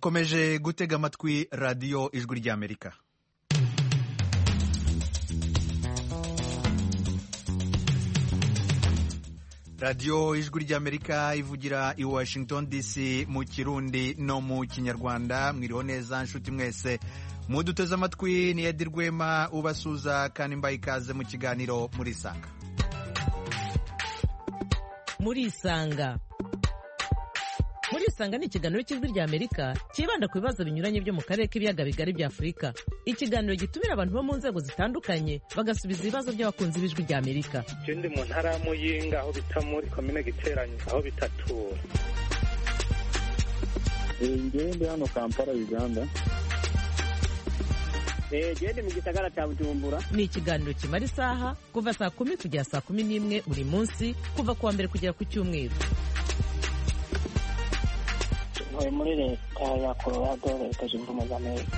mukomeje gutega amatwi radiyo ijwi ry'Amerika. radiyo ijwi ry'Amerika ivugira i Washington DC mu Kirundi no mu Kinyarwanda. Mwiriho neza nshuti mwese muduteze amatwi. ni Edi Rwema ubasuza kandi mbaye ikaze mu kiganiro Murisanga. Murisanga ni ikiganiro cy'ijwi ry'Amerika kibanda ku bibazo binyuranye byo mu karere k'ibiyaga bigari bya Afurika. Ikiganiro gitumira abantu bo mu nzego zitandukanye bagasubiza ibibazo by'abakunzi b'ijwi ry'Amerika. Ndi mu ntara ya Muyinga aho bita muri komine Giteranyi aho bitatura. Ndi hano Kampala, Uganda. Ndi mu gisagara cya Bujumbura. Ni ikiganiro kimara isaha kuva saa 10 kugera saa 11 buri munsi kuva kuwa mbere kugera ku Cyumweru. Muri leta ya Colorado, leta zunze ubumwe za Amerika.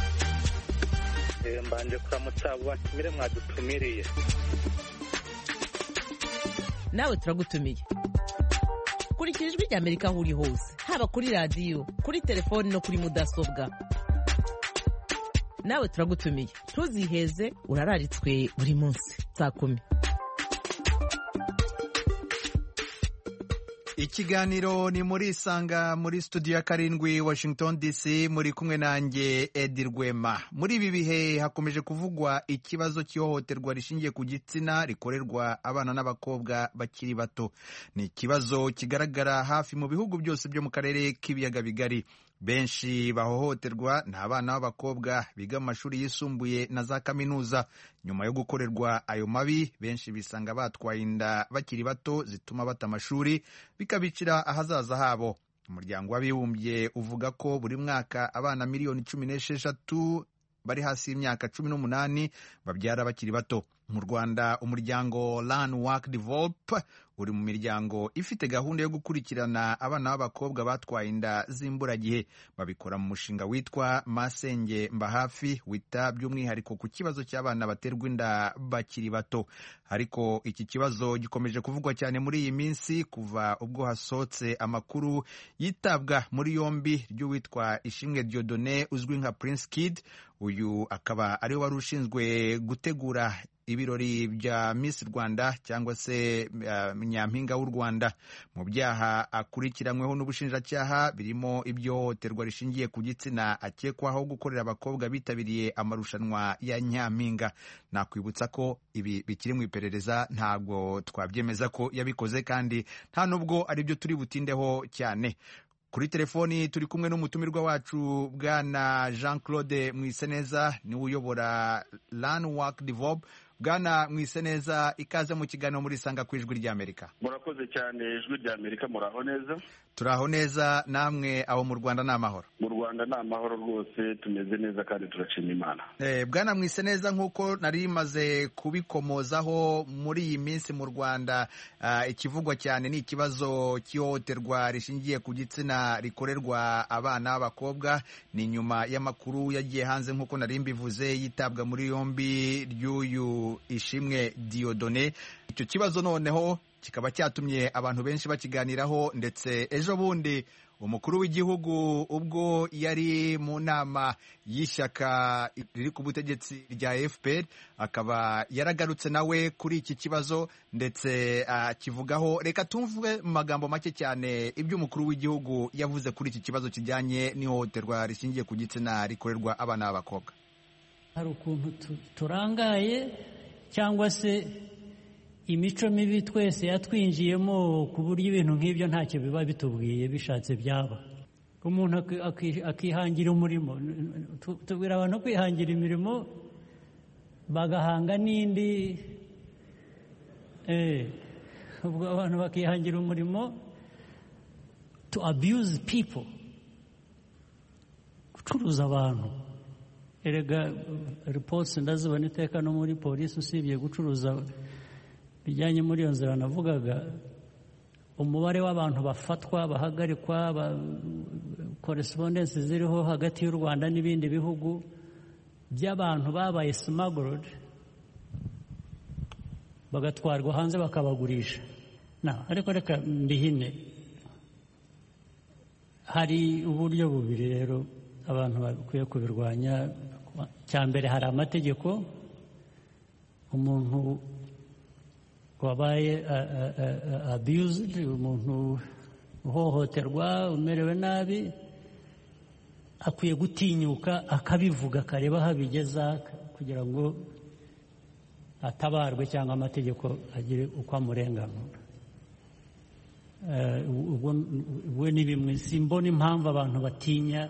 Mbanje kuramutsa abo batumire mwadutumiriye. Nawe turagutumiye. Kurikira ijwi ry'Amerika aho uri hose, haba kuri radiyo, kuri telefoni no kuri mudasobwa. Nawe turagutumiye. Ntuziheze, urararitswe buri munsi saa 10. Ikiganiro ni Murisanga muri studio ya 7 Washington DC, muri kumwe nanjye Edi Rwema. Muri ibi bihe hakomeje kuvugwa ikibazo cy'ihohoterwa rishingiye ku gitsina rikorerwa abana n'abakobwa bakiri bato. Ni ikibazo kigaragara hafi mu bihugu byose byo mu karere k'ibiyaga bigari. Benshi bahohoterwa ni abana b'abakobwa biga mu mashuri yisumbuye na za kaminuza. Nyuma yo gukorerwa ayo mabi, benshi bisanga batwaye inda bakiri bato zituma bata amashuri bikabicira ahazaza habo. Umuryango w'Abibumbye uvuga ko buri mwaka abana miliyoni 16 bari hasi y'imyaka 18 babyara bakiri bato. Mu Rwanda, umuryango Learn Work Develop uri mu miryango ifite gahunda yo gukurikirana abana b'abakobwa batwaye inda z'imburagihe. Babikora mu mushinga witwa Masenge Mbahafi, wita by'umwihariko ku kibazo cy'abana baterwa inda bakiri bato. Ariko iki kibazo gikomeje kuvugwa cyane muri iyi minsi kuva ubwo hasohotse amakuru yitabwa muri yombi ry'uwitwa Ishimwe Dieudonné uzwi nka Prince Kid. Uyu akaba ari wari ushinzwe gutegura ibirori bya Miss Rwanda cyangwa se Nyampinga w'u Rwanda. Mu byaha akurikiranyweho n'ubushinjacyaha birimo iby'ihohoterwa rishingiye ku gitsina akekwaho gukorera abakobwa bitabiriye amarushanwa ya Nyampinga. Nakwibutsa ko ibi bikiri mu iperereza, ntabwo twabyemeza ko yabikoze kandi nta nubwo ari byo turi butindeho cyane. Kuri telefoni turi kumwe n'umutumirwa wacu Bwana Jean Claude Mwiseneza, niwe uyobora Learn Work Develop. Bwana Mwiseneza, ikaze mu kiganiro Murisanga ku ijwi ry'Amerika. Murakoze cyane. ijwi ry'Amerika muraho neza? Turaho neza. Namwe aho mu Rwanda ni amahoro? Mu Rwanda ni amahoro rwose, tumeze neza kandi turashima Imana. Bwana Mwiseneza, nk'uko nari maze kubikomozaho, muri iyi minsi mu Rwanda ikivugwa cyane ni ikibazo cy'ihohoterwa rishingiye ku gitsina rikorerwa abana b'abakobwa. Ni nyuma y'amakuru yagiye hanze nk'uko nari mbivuze yitabwa muri yombi ry'uyu Ishimwe Dieudonné. Icyo kibazo noneho kikaba cyatumye abantu benshi bakiganiraho, ndetse ejo bundi umukuru w'igihugu ubwo yari mu nama y'ishyaka riri ku butegetsi rya FPR akaba yaragarutse nawe kuri iki kibazo ndetse kivugaho. Reka tumve mu magambo make cyane ibyo umukuru w'igihugu yavuze kuri iki kibazo kijyanye n'ihohoterwa rishingiye ku gitsina rikorerwa abana b'abakobwa. Hari ukuntu turangaye cyangwa se imico mibi twese yatwinjiyemo ku buryo ibintu nk'ibyo ntacyo biba bitubwiye, bishatse byaba. Umuntu akihangira umurimo. Tubwira abantu kwihangira imirimo bagahanga n'indi. Ubwo abantu bakihangira umurimo, to abuse people, gucuruza abantu. Erega reports ndazibona iteka no muri polisi, usibye gucuruza bijyanye muri iyo nzira navugaga, umubare w'abantu bafatwa, bahagarikwa, correspondence ziriho hagati y'u Rwanda n'ibindi bihugu by'abantu babaye smuggled bagatwarwa hanze bakabagurisha. Ariko reka mbihine, hari uburyo bubiri rero abantu bakwiye kubirwanya. Cya mbere hari amategeko. Umuntu wabaye abused, umuntu uhohoterwa, umerewe nabi, akwiye gutinyuka akabivuga, akareba aho abigeza kugira ngo atabarwe cyangwa amategeko agire uko amurenganura. Ubwo ni bimwe. Simbona impamvu abantu batinya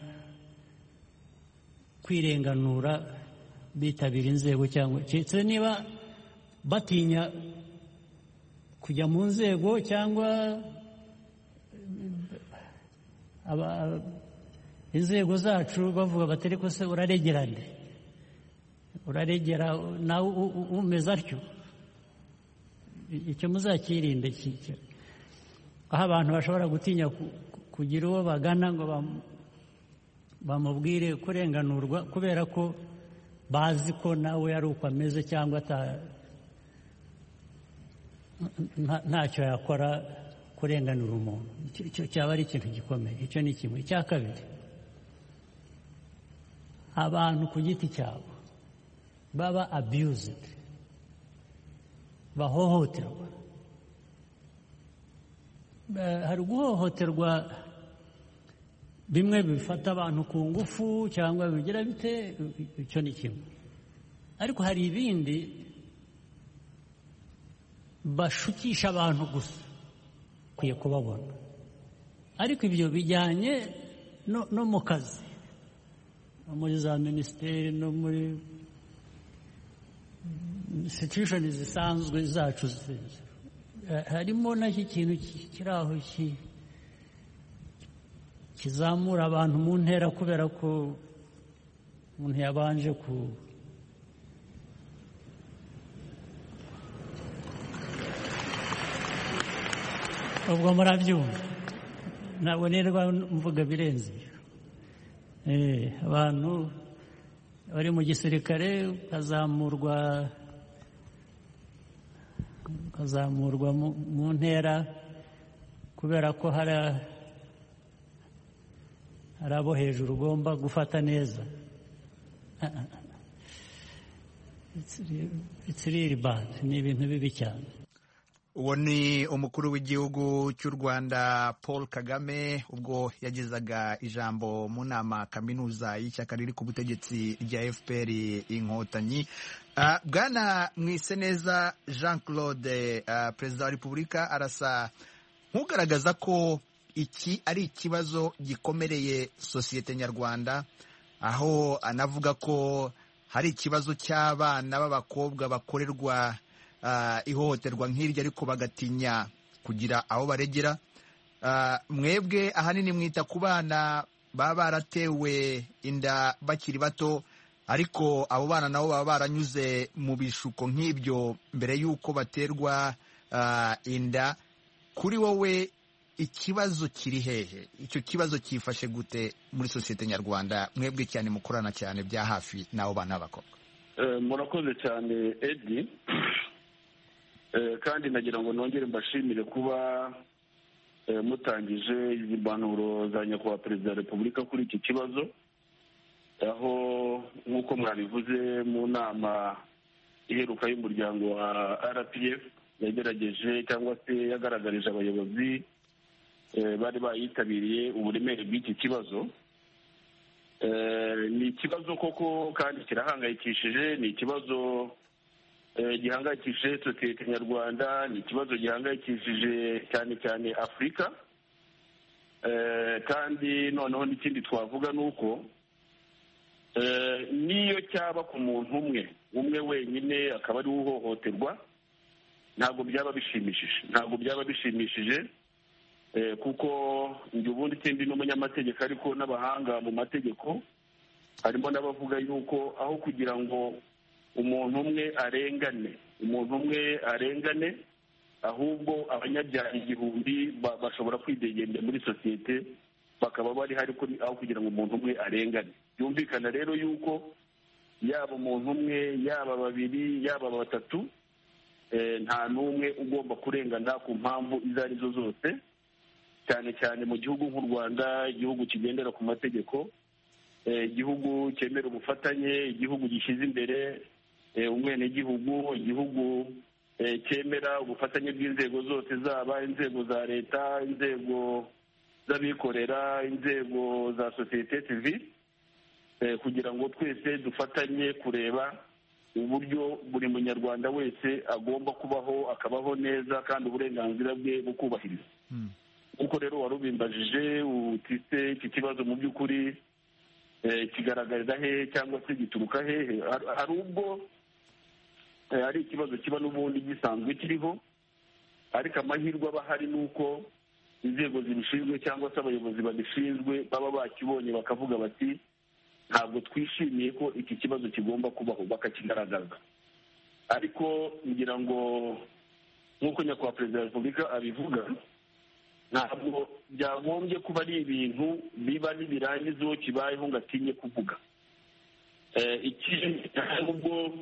kwirenganura bitabira inzego, cyangwa keretse niba batinya kujya mu nzego, cyangwa inzego zacu bavuga bati ariko se uraregera nde? Uraregera nawe umeze atyo? Icyo muzakirinde. Aho abantu bashobora gutinya kugira uwo bagana ngo bamubwire kurenganurwa kubera ko bazi ko nawe ari uko ameze, cyangwa ntacyo yakora kurenganura umuntu. Icyo cyaba ari ikintu gikomeye. Icyo ni kimwe. Icya kabiri, abantu ku giti cyabo baba abused, bahohoterwa. Hari guhohoterwa bimwe bifata abantu ku ngufu cyangwa bigira bite, icyo ni kimwe. Ariko hari ibindi bashukisha abantu gusa, ukwiye kubabona. Ariko ibyo bijyanye no mu kazi, no muri za minisiteri, no muri institution zisanzwe zacu. Harimo n'iki kintu kiri aho kizamura abantu mu ntera kubera ko umuntu yabanje ubwo murabyumva. Ntabwo nirwa mvuga birenze. Abantu bari mu gisirikare ukazamurwa mu ntera kubera ko hari abo hejuru ugomba gufata neza. It's really bad. Ni ibintu bibi cyane. Uwo ni umukuru w'igihugu cy'u Rwanda Paul Kagame ubwo yagezaga ijambo mu nama kaminuza y'ishyaka riri ku butegetsi rya FPR Inkotanyi. Bwana Mwiseneza Jean Claude, Perezida wa Repubulika, arasa nk'ugaragaza ko iki ari ikibazo gikomereye sosiyete nyarwanda, aho anavuga ko hari ikibazo cy'abana b'abakobwa bakorerwa ihohoterwa nk'iryo ariko bagatinya kugira aho baregera. Mwebwe ahanini mwita ku bana baba baratewe inda bakiri bato, ariko abo bana nabo baba baranyuze mu bishuko nk'ibyo mbere y'uko baterwa inda. Kuri wowe ikibazo kiri hehe? Icyo kibazo cyifashe gute muri sosiyete nyarwanda, mwebwe cyane mukorana cyane bya hafi n'abo bana b'abakobwa? Murakoze cyane Edi, kandi nagira ngo nongere mbashimire kuba mutangije izi mpanuro za nyakubahwa Perezida wa Repubulika kuri iki kibazo, aho nk'uko mwabivuze mu nama iheruka y'umuryango wa RPF yagerageje cyangwa se yagaragarije abayobozi bari bayitabiriye uburemere bw'iki kibazo. Ni ikibazo koko kandi kirahangayikishije. Ni ikibazo gihangayikishije sosiyete nyarwanda. Ni ikibazo gihangayikishije cyane cyane Afurika. Kandi noneho n'ikindi twavuga ni uko niyo cyaba ku muntu umwe wenyine akaba ari uhohoterwa, ntabwo byaba bishimishije. Kuko njye ubundi ikindi n'umunyamategeko, ariko n'abahanga mu mategeko harimo n'abavuga yuko aho kugira ngo umuntu umwe arengane, ahubwo abanyabyaha igihumbi bashobora kwidegembya muri sosiyete, bakaba bari hari aho kugira ngo umuntu umwe arengane. Byumvikana rero yuko yaba umuntu umwe, yaba babiri, yaba batatu, nta n'umwe ugomba kurengana ku mpamvu izo arizo zose. cyane cyane mu gihugu nk'u Rwanda, igihugu kigendera ku mategeko, igihugu cyemera ubufatanye, igihugu gishyize imbere umwenegihugu, igihugu cyemera ubufatanye bw'inzego zose, zaba inzego za leta, inzego z'abikorera, inzego za sosiyete sivile, kugira ngo twese dufatanye kureba uburyo buri munyarwanda wese agomba kubaho, akabaho neza kandi uburenganzira bwe bukubahirizwa. Kuko rero warubimbajije utise iki kibazo mu by'ukuri kigaragarira hehe cyangwa se gituruka hehe. Hari ubwo ari ikibazo kiba n'ubundi gisanzwe kiriho, ariko amahirwe aba ahari ni uko inzego zibishinzwe cyangwa se abayobozi babishinzwe baba bakibonye bakavuga bati ntabwo twishimiye ko iki kibazo kigomba kubaho, bakakigaragaza. ariko ngira ngo nk'uko nyakubahwa perezida wa repubulika abivuga, ntabwo byagombye kuba ari ibintu biba n'ibirangiza uwo kibayeho ngo atinye kuvuga. Ikindi ubwo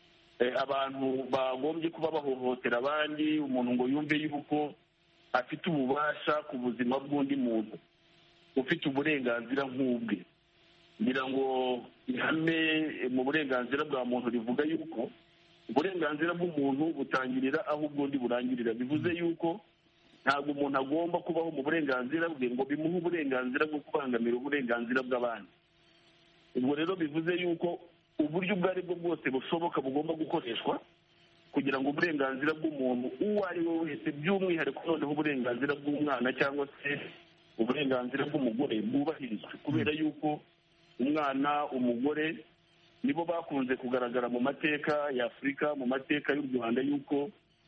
abantu bagombye kuba bahohotera abandi, umuntu ngo yumve yuko afite ububasha ku buzima bw'undi muntu ufite uburenganzira nk'ubwe. ngira ngo ihame mu burenganzira bwa muntu rivuga yuko uburenganzira bw'umuntu butangirira aho ubwundi burangirira. Bivuze yuko ntabwo umuntu agomba kubaho mu burenganzira bwe ngo bimuhe uburenganzira bwo kubangamira uburenganzira bw'abandi. Ubwo rero bivuze yuko uburyo ubwo ari bwo bwose bushoboka bugomba gukoreshwa kugira ngo uburenganzira bw'umuntu uwo ari we wese, by'umwihariko noneho uburenganzira bw'umwana cyangwa se uburenganzira bw'umugore bwubahirizwe, kubera yuko umwana, umugore nibo bakunze kugaragara mu mateka ya Afurika, mu mateka y'u Rwanda yuko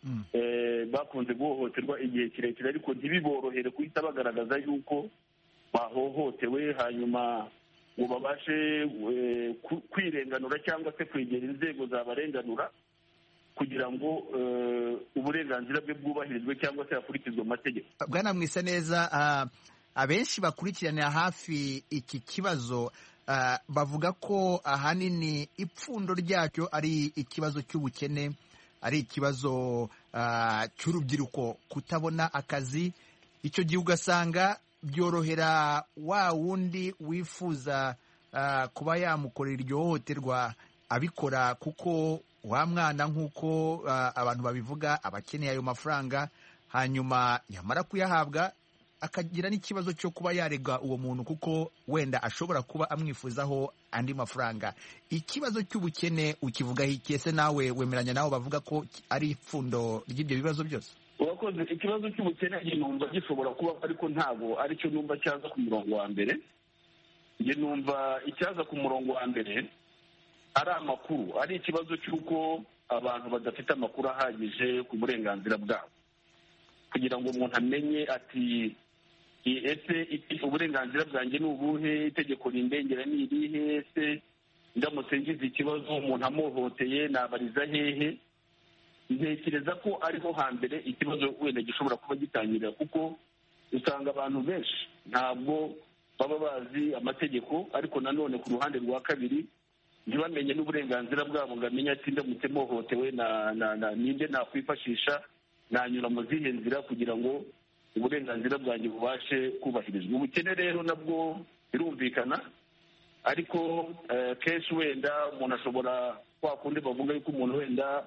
bakunze guhohoterwa igihe kirekire, ariko ntibiborohere guhita bagaragaza yuko bahohotewe hanyuma ngo babashe kwirenganura cyangwa se kwegera inzego zabarenganura kugira ngo uburenganzira bwe bwubahirizwe cyangwa se hakurikizwe amategeko. Bwana Mwiseneza, abenshi bakurikiranira hafi iki kibazo bavuga ko ahanini ipfundo ryacyo ari ikibazo cy'ubukene, ari ikibazo cy'urubyiruko kutabona akazi. Icyo gihe ugasanga byorohera wa wundi wifuza kuba yamukorera iryo hohoterwa abikora, kuko wa mwana nk'uko abantu babivuga aba akeneye ayo mafaranga, hanyuma yamara kuyahabwa akagira n'ikibazo cyo kuba yarega uwo muntu kuko wenda ashobora kuba amwifuzaho andi mafaranga. Ikibazo cy'ubukene ukivugaho iki? Ese nawe wemeranya nabo bavuga ko ari ipfundo ry'ibyo bibazo byose? Urakoze. Ikibazo cy'ubukene numva gishobora kuba, ariko ntabwo aricyo numva cyaza ku murongo wa mbere. Njye numva icyaza ku murongo wa mbere ari amakuru, ari ikibazo cy'uko abantu badafite amakuru ahagije ku burenganzira bwabo, kugira ngo umuntu amenye ati ese uburenganzira bwanjye ni ubuhe, itegeko rindengera ni irihe, ese ndamutse ngize ikibazo umuntu amuhohoteye nabariza hehe. Ntekereza ko ariho hambere ikibazo wenda gishobora kuba gitangirira, kuko usanga abantu benshi ntabwo baba bazi amategeko, ariko nanone ku ruhande rwa kabiri ntibamenye n'uburenganzira bwabo ngo amenye ati ndamutse mpohotewe ninde nakwifashisha, nanyura mu zihe nzira kugira ngo uburenganzira bwanjye bubashe kubahirizwa. Ubukene rero nabwo birumvikana, ariko kenshi wenda umuntu ashobora, kwa kundi bavuga yuko umuntu wenda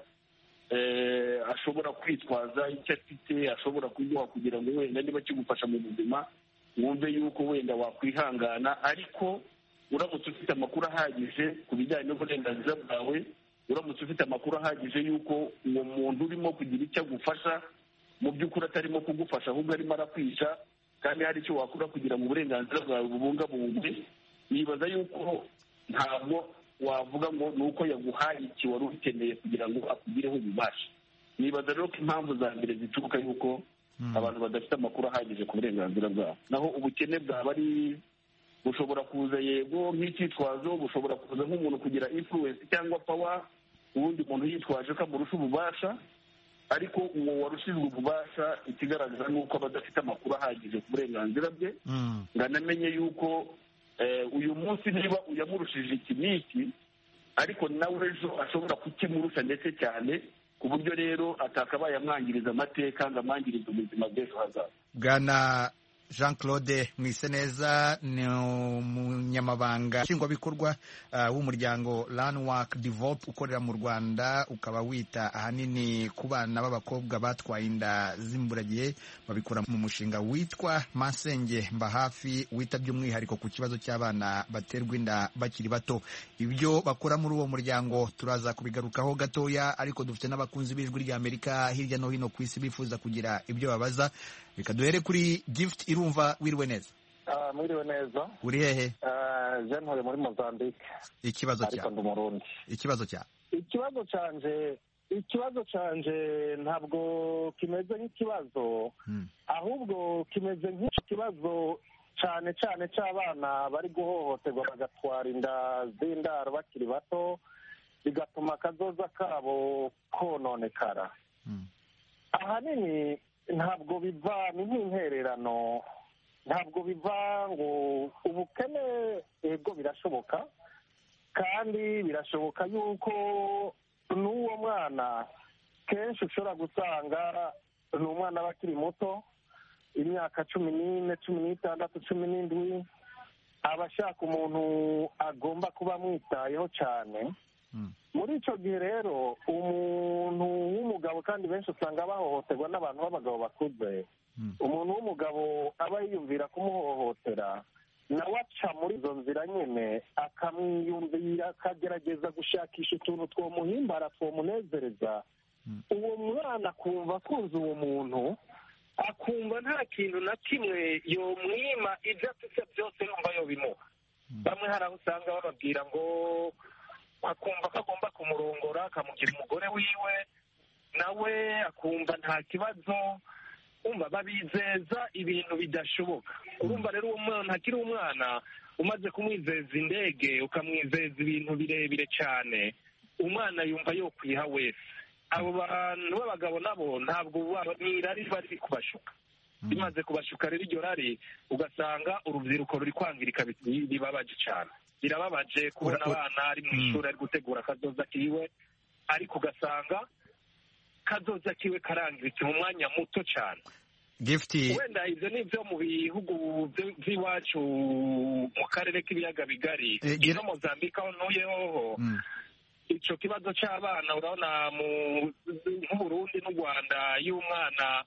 ashobora kwitwaza icyo afite, ashobora kuguha kugira ngo wenda niba kigufasha mu buzima wumve yuko wenda wakwihangana. Ariko uramutse ufite amakuru ahagije ku bijyanye n'uburenganzira bwawe, uramutse ufite amakuru ahagije yuko uwo muntu urimo kugira icyo agufasha mu by'ukuri atarimo kugufasha ahubwo arimo arakwica, kandi hari icyo wakora kugira ngo uburenganzira bwawe bubungabungwe, nibaza yuko ntabwo wavuga ngo ni uko yaguhaye iki wari ukeneye kugira ngo akugireho ububasha. Nibaza rero ko impamvu za mbere zituruka yuko abantu badafite amakuru ahagije ku burenganzira bwabo. Naho ubukene bwaba ari bushobora kuza yego nk'icyitwazo, bushobora kuza nk'umuntu kugira influence cyangwa power, ubundi muntu yitwaje ko amurusha ububasha, ariko uwo warushijwe ububasha ikigaragaza ni uko aba adafite amakuru ahagije ku burenganzira bwe, ngo anamenye yuko uyu munsi niba uyamurushije iki n'iki, ariko nawe ejo ashobora kukimurusha ndetse cyane, ku buryo rero atakabaye amwangiriza amateka ngo amwangirize ubuzima bw'ejo hazaza. Bwana Jean Claude Mwiseneza ni umunyamabanga nshingwabikorwa w'umuryango Landmark Develop ukorera mu Rwanda, ukaba wita ahanini ku bana b'abakobwa batwaye inda z'imburagihe, babikora mu mushinga witwa Masenge Mba Hafi, wita by'umwihariko ku kibazo cy'abana baterwa inda bakiri bato. Ibyo bakora muri uwo muryango turaza kubigarukaho gatoya, ariko dufite n'abakunzi b'ijwi ry'Amerika hirya no hino ku isi bifuza kugira ibyo babaza. Reka duhere kuri Gift Irumva. Wiriwe neza? Mwiriwe neza. Uri hehe? Je ntore muri Mozambique. Ikibazo cya? Ariko ndi Umurundi. Ikibazo cya? Ikibazo canje ntabwo kimeze nk'ikibazo, ahubwo kimeze nk'ikibazo cyane cyane cy'abana bari guhohoterwa bagatwara inda z'indaro bakiri bato, bigatuma akazoza kabo kononekara. Ahanini ntabwo biva ni nk'intererano, ntabwo biva ngo ubukene, ego birashoboka, kandi birashoboka yuko n'uwo mwana kenshi ushobora gusanga ni umwana bakiri muto, imyaka 14, 16, 17, aba ashaka umuntu agomba kuba amwitayeho cyane. Muri icyo gihe rero umuntu w'umugabo, kandi benshi usanga bahohoterwa n'abantu b'abagabo bakuze, umuntu w'umugabo aba yiyumvira kumuhohotera, nawe aca muri izo nzira nyine akamwiyumvira, akagerageza gushakisha utuntu twomuhimbara twomunezereza. Uwo mwana akumva akunze uwo muntu, akumva nta kintu na kimwe yomwima, ibyo afite byose yumva yobimuha. Bamwe hari aho usanga bababwira ngo akumva ko agomba kumurongora akamugira umugore wiwe, nawe akumva nta kibazo. Umva babizeza ibintu bidashoboka. Urumva rero uwo mwana akiri umwana, umaze kumwizeza indege ukamwizeza ibintu birebire cyane, umwana yumva yo kwiha wese. Abo bantu b'abagabo nabo ntabwo n'irari bari kubashuka. Bimaze kubashuka rero iryo rari, ugasanga urubyiruko ruri kwangirika, bibabaje cyane. Birababaje kubona abana ari mu ishuri ari gutegura akazoza kiwe, ariko ugasanga kazoza kiwe karangiritse mu mwanya muto cyane. Gifti, wenda ibyo ni byo mu bihugu by'iwacu mu karere k'ibiyaga bigari, no Mozambique aho ntuyeho, icyo kibazo cy'abana urabona nk'Uburundi n'u Rwanda, iyo umwana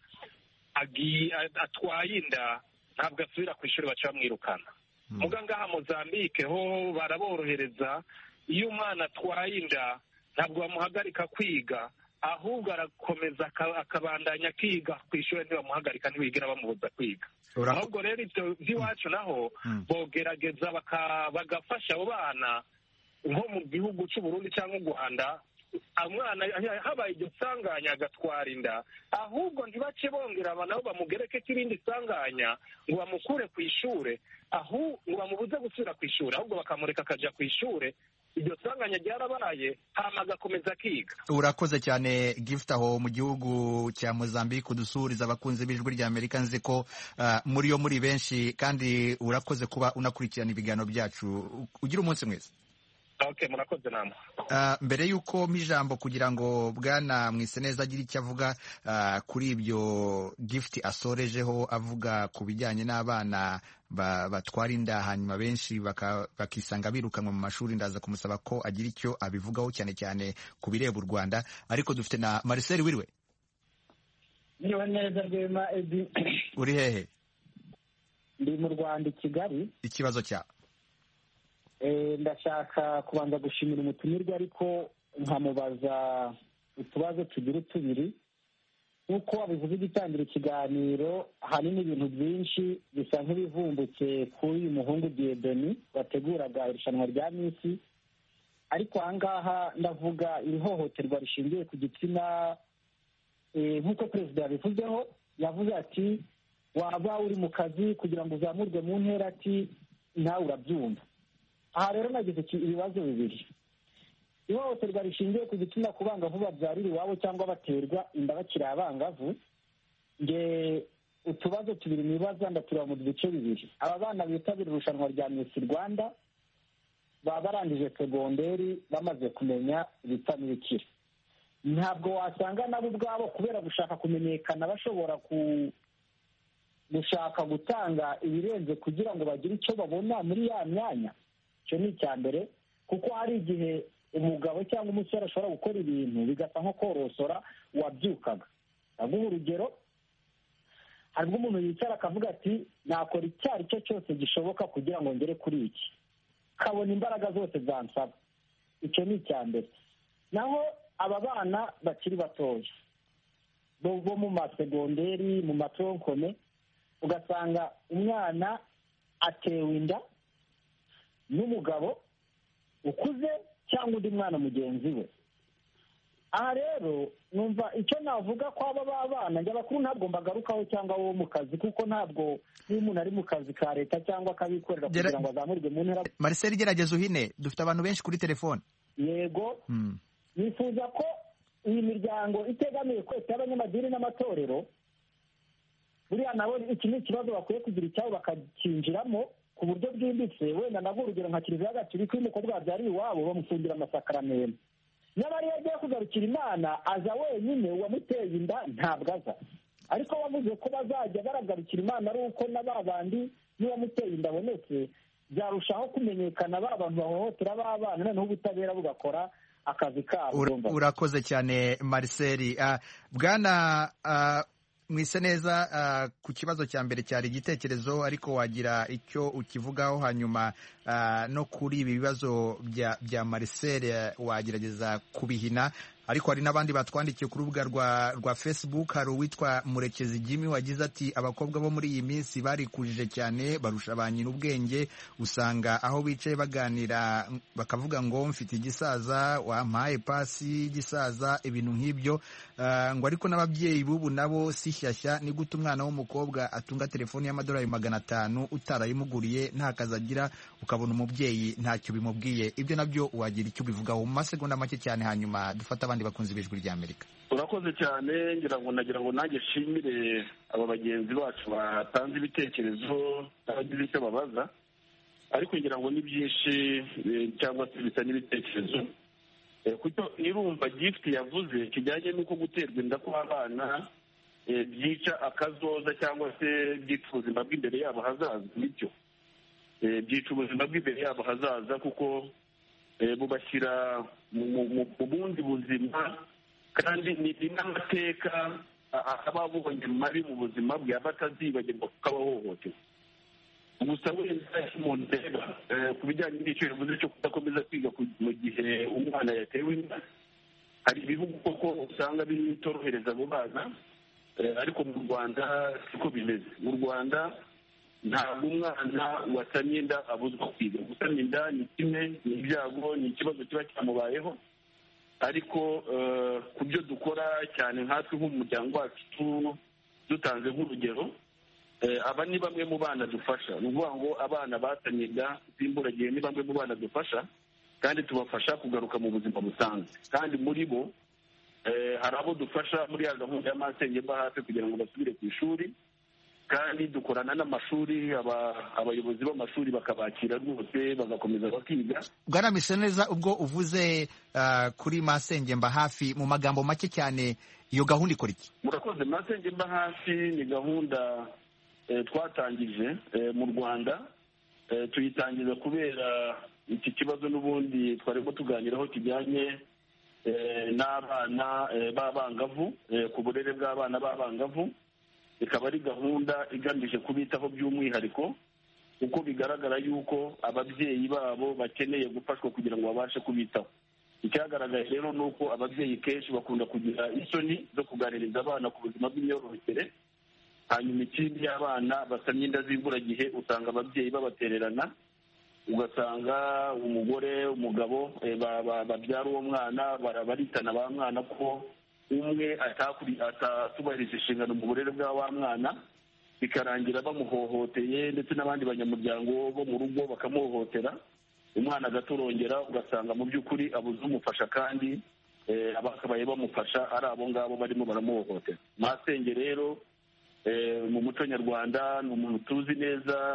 atwaye inda ntabwo asubira ku ishuri, baca bamwirukana. Muganga aha Mozambique ho baraborohereza, iyo umwana atwaye inda ntabwo bamuhagarika kwiga, ahubwo arakomeza akabandanya akiga ku ishuri, ntibamuhagarika, ntibigira bamubuza kwiga. Ahubwo rero ibyo by'iwacu naho bogerageza bagafasha abo bana, nko mu gihugu cy'Uburundi cyangwa u Rwanda, umwana habaye iryo sanganya agatwara inda, ahubwo ntibace bongera nabo bamugereke k'irindi sanganya ngo bamukure ku ishuri, ngo bamubuze gusubira ku ishuri, ahubwo bakamureka akajya ku ishuri, iryo sanganya ryarabaye, hama agakomeza akiga. Urakoze cyane Gift aho mu gihugu cya Mozambique udusuriza abakunzi b'ijwi ry'Amerika. Nzi ko muri benshi, kandi urakoze kuba unakurikirana ibiganiro byacu. Ugira umunsi mwiza. Okay, murakoze namwe. Mbere y'uko ijambo kugira ngo Bwana Mwiseneza agire icyo avuga kuri ibyo Gift asorejeho, avuga ku bijyanye n'abana batwara inda hanyuma benshi bakisanga birukanwa mu mashuri, ndaza kumusaba ko agira icyo abivugaho, cyane cyane ku bireba u Rwanda. Ariko dufite na Marcel. Wiriwe? Niwe neza Rwema Edi. Uri hehe? Ndi mu Rwanda, i Kigali. Ikibazo cya? Ndashaka kubanza gushimira umutumirwa, ariko nkamubaza utubazo tugira tubiri. Nk'uko wabivuze gitangira ikiganiro, hanini ibintu byinshi bisa nk'ibivumbutse kuri uyu muhungu Dieudonné wateguraga irushanwa rya Miss. Ariko aha ngaha ndavuga iri hohoterwa rishingiye ku gitsina, nk'uko perezida yabivuzeho, yavuze ati waba uri mu kazi kugira ngo uzamurwe mu ntera, ati nawe urabyumva. Aha rero nagize ibibazo bibiri. Ihohoterwa rishingiye ku gitsina ku bangavu babyarira iwabo cyangwa baterwa inda bakiri abangavu, nge utubazo tubiri nibaza ndatureba mu duce bibiri. Aba bana bitabira irushanwa rya Miss Rwanda baba barangije segonderi, bamaze kumenya ibipfa n'ibikira. Ntabwo wasanga nabo ubwabo kubera gushaka kumenyekana bashobora gushaka gutanga ibirenze kugira ngo bagire icyo babona muri ya myanya. Icyo ni icya mbere, kuko hari igihe umugabo cyangwa umusore ashobora gukora ibintu bigasa nko korosora uwabyukaga. ndaguha urugero, hari ubwo umuntu yicara akavuga ati nakora icyo ari cyo cyose gishoboka kugira ngo ngere kuri iki, kabona imbaraga zose zansaba. Icyo ni icya mbere. naho aba bana bakiri batoya bo mu masegonderi, mu matoronkome, ugasanga umwana atewe inda n'umugabo ukuze cyangwa undi mwana mugenzi we. aha rero numva icyo navuga ko aba b'abana njye abakuru ntabwo mbagarukaho cyangwa wo mu kazi, kuko ntabwo niba umuntu ari mu kazi ka leta cyangwa akabikorera kugira ngo azamurwe mu ntera. Marcel, gerageza uhine, dufite abantu benshi kuri telefone. Yego, nifuza ko iyi miryango itegamiye kwese y'abanyamadini n'amatorero, buriya nabo iki ni ikibazo bakwiye kugira icyabo bakakinjiramo ku buryo bwimbitse. Wenda nabwo urugero nka Kiliziya Gatolika, iyo umukobwa wabyariye iwabo bamufungira amasakaramentu, nyamara iyo agiye kugarukira Imana aza wenyine, uwamuteye inda ntabwo aza. ariko bavuze ko bazajya baragarukira Imana ari uko na ba bandi n'uwamuteye inda abonetse, byarushaho kumenyekana ba bantu bahohotera b'abana, noneho ubutabera bugakora akazi kabo. Urakoze cyane Marcel. Bwana Mwiseneza, ku kibazo cya mbere cyari igitekerezo, ariko wagira icyo ukivugaho, hanyuma no kuri ibi bibazo bya Marcel wagerageza kubihina. Ariko hari n'abandi batwandikiye ku rubuga rwa Facebook. Hari uwitwa Murekezi Jimmy wagize ati abakobwa bo muri iyi minsi barikujije cyane, barusha ba nyina ubwenge, usanga aho bicaye baganira bakavuga ngo mfite igisaza, wampaye pasi y'igisaza, ibintu nk'ibyo. Ngo ariko n'ababyeyi b'ubu nabo si shyashya, ni gute umwana w'umukobwa atunga telefoni y'amadolari 500 utarayimuguriye, nta kazi agira, ukabona umubyeyi ntacyo bimubwiye. Ibyo nabyo wagira icyo ubivugaho mu masegonda make cyane, hanyuma dufata abandi bakunzi b'Ijwi ry'Amerika. Urakoze cyane. nagira ngo nanjye nshimire aba bagenzi bacu batanze ibitekerezo n'abagize icyo babaza, ariko ngira ngo ni byinshi cyangwa se bisa n'ibitekerezo, kuko irumva gift yavuze kijyanye n'uko guterwa inda kw'abana byica akazoza cyangwa se byica ubuzima bw'imbere yabo hazaza. Nibyo, byica ubuzima bw'imbere yabo hazaza, kuko bubashyira mu bundi buzima, kandi ni n'amateka aba abonye mabi mu buzima bwe aba atazibagirwa kuko aba ahohotewe. Gusa wenda umuntu reba ku bijyanye n'icyo yavuze cyo kudakomeza kwiga mu gihe umwana yatewe inda, hari ibihugu koko usanga bitorohereza abo bana, ariko mu Rwanda siko bimeze. Mu Rwanda ntabwo umwana wasamye inda abuzwa kwiga. Gusamya inda ni kimwe, ni ibyago, ni ikibazo kiba cyamubayeho, ariko ku byo dukora cyane nkatwe nk'umuryango wacu, dutanze nk'urugero, aba ni bamwe mu bana dufasha. Ni ukuvuga ngo abana basamye inda z'imburagihe ni bamwe mu bana dufasha, kandi tubafasha kugaruka mu buzima busanzwe. Kandi muri bo hari abo dufasha muri ya gahunda y'amasenge mba hafi kugira ngo basubire ku ishuri, kandi dukorana n'amashuri, abayobozi b'amashuri bakabakira rwose bagakomeza bakiga. Bwana Mwiseneza, ubwo uvuze kuri Masenge Mba Hafi, mu magambo make cyane, iyo gahunda ikora iki? Murakoze. Masenge Mba Hafi ni gahunda twatangije mu Rwanda. Tuyitangiza kubera iki kibazo n'ubundi twarimo tuganiraho kijyanye n'abana b'abangavu, ku burere bw'abana b'abangavu. Ikaba ari gahunda igamije kubitaho by'umwihariko, kuko bigaragara yuko ababyeyi babo bakeneye gufashwa kugira ngo babashe kubitaho. Icyagaragaye rero ni uko ababyeyi kenshi bakunda kugira isoni zo kuganiriza abana ku buzima bw'imyororokere. Hanyuma ikindi, abana basamye inda z'imburagihe usanga ababyeyi babatererana, ugasanga umugore, umugabo babyara uwo mwana baritana ba mwana ko umwe atatubahirije inshingano mu burere bwa wa mwana, bikarangira bamuhohoteye, ndetse n'abandi banyamuryango bo mu rugo bakamuhohotera. Umwana agatorongera, ugasanga mu by'ukuri abuze umufasha, kandi abakabaye bamufasha ari abo ngabo barimo baramuhohotera. Masenge rero mu muco nyarwanda ni umuntu tuzi neza,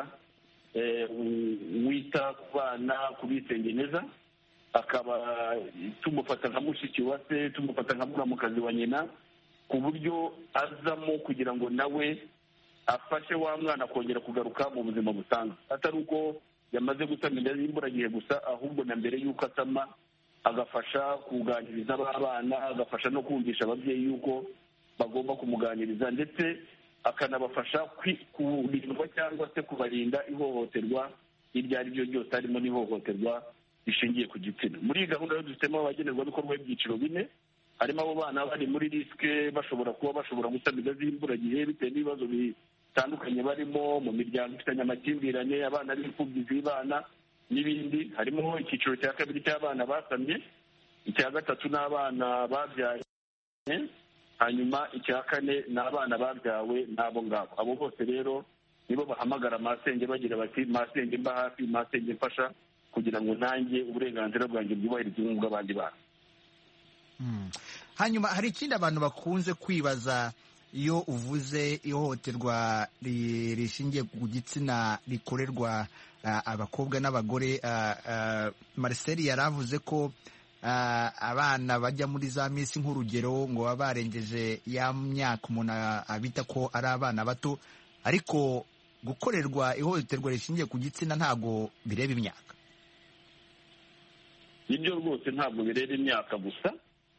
wita ku bana, kubisenge neza, akaba tumufata nka mushiki wa se, tumufata nka muramukazi wa nyina, ku buryo azamo kugira ngo nawe afashe wa mwana kongera kugaruka mu buzima busanzwe, atari uko yamaze gusama inda y'imburagihe gusa, ahubwo na mbere y'uko asama agafasha kuganiriza abana, agafasha no kumvisha ababyeyi yuko bagomba kumuganiriza, ndetse akanabafasha kurindwa cyangwa se kubarinda ihohoterwa iryo ari ryo ryose, harimo n'ihohoterwa rishingiye ku gitsina. Muri iyi gahunda rero dufitemo abagenerwabikorwa b'ibyiciro 4, harimo abo bana bari muri risike bashobora gusama inda z'imburagihe bitewe n'ibibazo bitandukanye barimo mu miryango ifitanye amakimbirane, abana b'imfubyi z'ibana n'ibindi. Harimo icyiciro cya 2 cy'abana basamye, icya 3 n'abana babyaye, hanyuma icya 4 n'abana babyawe n'abo ngabo. Abo bose rero nibo bahamagara masenge bagira bati masenge mba hafi, masenge mfasha kugira ngo nanjye uburenganzira bwanjye bwubahirizwe nk'ubw'abandi bana. Hanyuma hari ikindi abantu bakunze kwibaza iyo uvuze ihohoterwa rishingiye ku gitsina rikorerwa abakobwa n'abagore. Marcel yaravuze ko abana bajya muri za misi nk'urugero ngo baba barengeje ya myaka umuntu abita ko ari abana bato, ariko gukorerwa ihohoterwa rishingiye ku gitsina ntabwo bireba imyaka. Ibyo rwose ntabwo bireba imyaka gusa,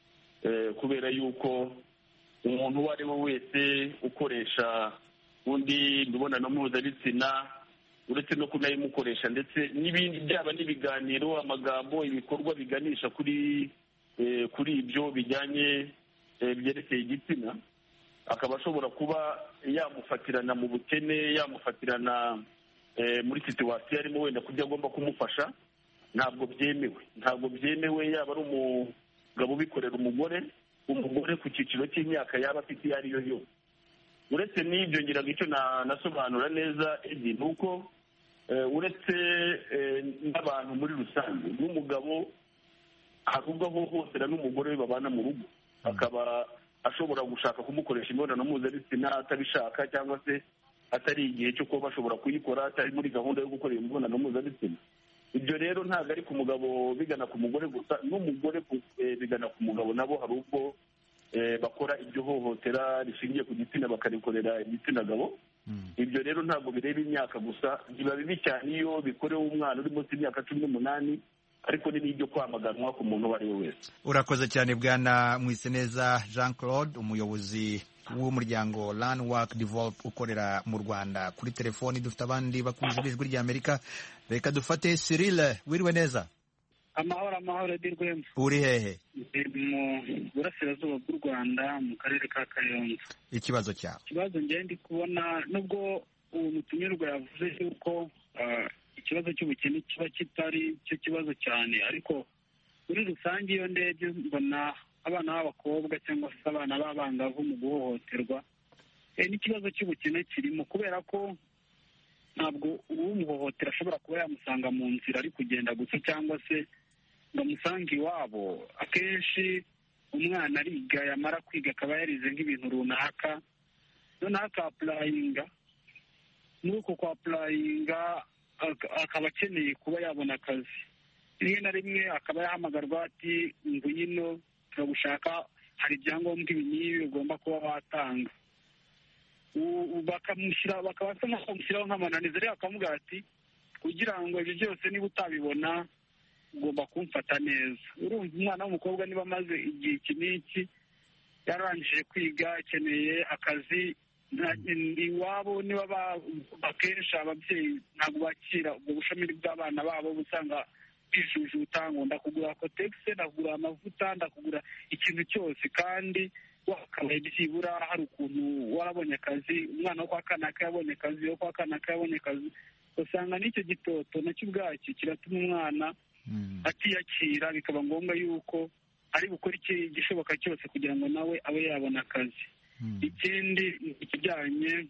kubera yuko umuntu uwo ari we wese ukoresha undi imibonano mpuzabitsina, uretse no kunayimukoresha ndetse n'ibindi, byaba n'ibiganiro, amagambo, ibikorwa biganisha kuri ibyo bijyanye byerekeye igitsina, akaba ashobora kuba yamufatirana mu bukene, yamufatirana muri situwasiyo arimo wenda kubyo agomba kumufasha. Ntabwo byemewe, yaba ari umugabo ubikorera umugore ku cyiciro cy'imyaka yaba afite iyo ari yo yose. Uretse n'ibyo ngira ngo icyo nasobanura neza ni uko uretse n'abantu muri rusange, n'umugabo hari ubwo ahohotera n'umugore we babana mu rugo, akaba ashobora gushaka kumukoresha imibonano mpuzabitsina atabishaka, cyangwa se atari igihe cyo kuba bashobora kuyikora, atari muri gahunda yo gukora imibonano mpuzabitsina. Ibyo rero ntabwo ari ku mugabo bigana ku mugore gusa, n'umugore bigana ku mugabo nabo hari ubwo bakora iryo hohotera rishingiye ku gitsina bakarikorera igitsina gabo. Ibyo rero ntabwo bireba imyaka gusa, biba bibi cyane iyo bikorewe umwana uri munsi y'imyaka 18, ariko ni n'ibyo kwamaganwa ku muntu uwo ari we wese. Urakoze cyane Bwana Mwiseneza Jean Claude, umuyobozi w'umuryango Learn Work Develop ukorera mu Rwanda. Kuri telefoni dufite abandi bakunze ijwi ry'Amerika. Reka dufate Cyril. Wiriwe neza? Amahoro Edirwema. Uri hehe? Mu burasirazuba bw'u Rwanda mu karere ka Kayonza. Ikibazo cyawe? Ikibazo njye ndi kubona, nubwo uwo mutumirwa yavuze yuko ikibazo cy'ubukene kiba kitari cyo kibazo cyane, ariko muri rusange iyo ndebye mbona abana b'abakobwa cyangwa se abana b'abangavu mu guhohoterwa n'ikibazo cy'ubukene kirimo, kubera ko ntabwo uwumuhohotera ashobora kuba yamusanga mu nzira ari kugenda gusa, cyangwa se ngo amusange iwabo. Akenshi umwana ariga, yamara kwiga akaba yarize nk'ibintu runaka, noneho akapurayinga, muri uko kwapurayinga akaba akeneye kuba yabona akazi. Rimwe na rimwe akaba yahamagarwa ati ngwino turagushaka, hari ibyangombwa ibi n'ibi ugomba kuba watanga. Bakaba basa nk'abamushyiraho nk'amananiza, rero bakamubwira ati kugira ngo ibyo byose niba utabibona ugomba kumfata neza. Urumva umwana w'umukobwa niba amaze igihe iki n'iki yararangije kwiga, akeneye akazi iwabo, niba akenshi ababyeyi ntabwo bakira ubwo bushomeri bw'abana babo, usanga bijujuta ngo ndakugura kotegisi, ndakugura amavuta, ndakugura ikintu cyose, kandi wakabaye byibura hari ukuntu warabonye akazi, umwana wo kwa kanaka yabonye akazi, wo kwa kanaka yabonye akazi. Usanga n'icyo gitoto nacyo ubwacyo kiratuma umwana atiyakira, bikaba ngombwa yuko ari gukora igishoboka cyose kugira ngo nawe abe yabona akazi. Ikindi ikijyanye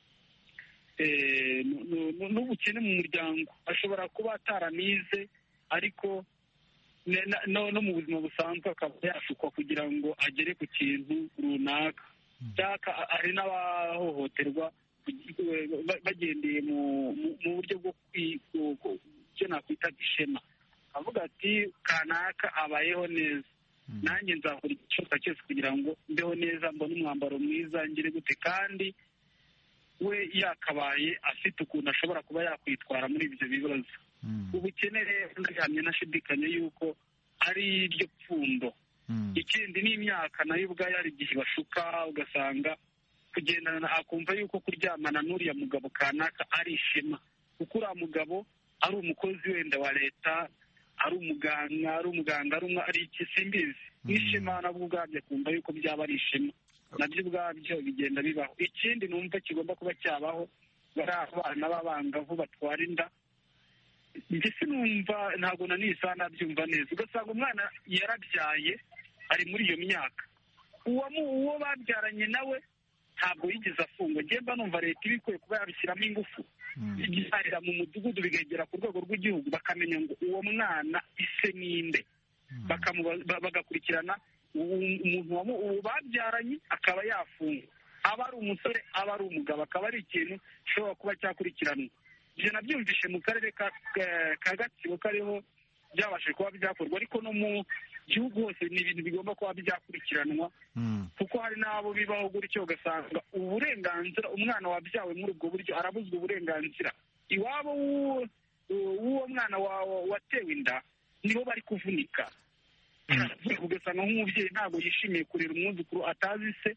n'ubukene mu muryango, ashobora kuba ataranize, ariko no mu buzima busanzwe akaba yashukwa kugira ngo agere ku kintu runaka. Hari n'abahohoterwa bagendeye mu buryo bwo icyo nakwita ishema, avuga ati kanaka abayeho neza, nanjye nzakora igishoboka cyose kugira ngo mbeho neza, mbone umwambaro mwiza, ngire gute. Kandi we yakabaye afite ukuntu ashobora kuba yakwitwara muri ibyo bibazo. Ubukene rero ndahamya nashidikanya yuko ari ryo pfundo. Ikindi ni imyaka nayo ubwayo hari igihe bashuka ugasanga kugendana akumva yuko kuryamana n'uriya mugabo kanaka ari ishema, kuko uriya mugabo ari umukozi wenda wa leta, ari umuganga ari iki simbizi, n'ishema nabwo ubwabyo akumva yuko byaba ari ishema, nabyo ubwabyo bigenda bibaho. Ikindi numva kigomba kuba cyabaho, bari abana b'abangavu batwara inda, mbese numva ntabwo nanisa nabyumva neza, ugasanga umwana yarabyaye ari muri iyo myaka, uwo babyaranye nawe ntabwo yigeze afungwa. Mba numva leta ibikwiye kuba yabishyiramo ingufu, igisarira mu mudugudu bikagera ku rwego rw'igihugu, bakamenya ngo uwo mwana ise ninde, bagakurikirana umuntu uwo babyaranye akaba yafungwa, aba ari umusore aba ari umugabo, akaba ari ikintu gishobora kuba cyakurikiranwa. Ibyo nabyumvishe mu karere ka Gatsibo kariho byabashe kuba byakorwa, ariko no mu gihugu hose ni ibintu bigomba kuba byakurikiranwa, kuko hari n'abo bibaho gutyo ugasanga uburenganzira umwana wabyawe muri ubwo buryo arabuzwa uburenganzira. Iwabo w'uwo mwana watewe inda nibo bari kuvunika, ugasanga nk'umubyeyi ntabwo yishimiye kurera umwuzukuru atazi se,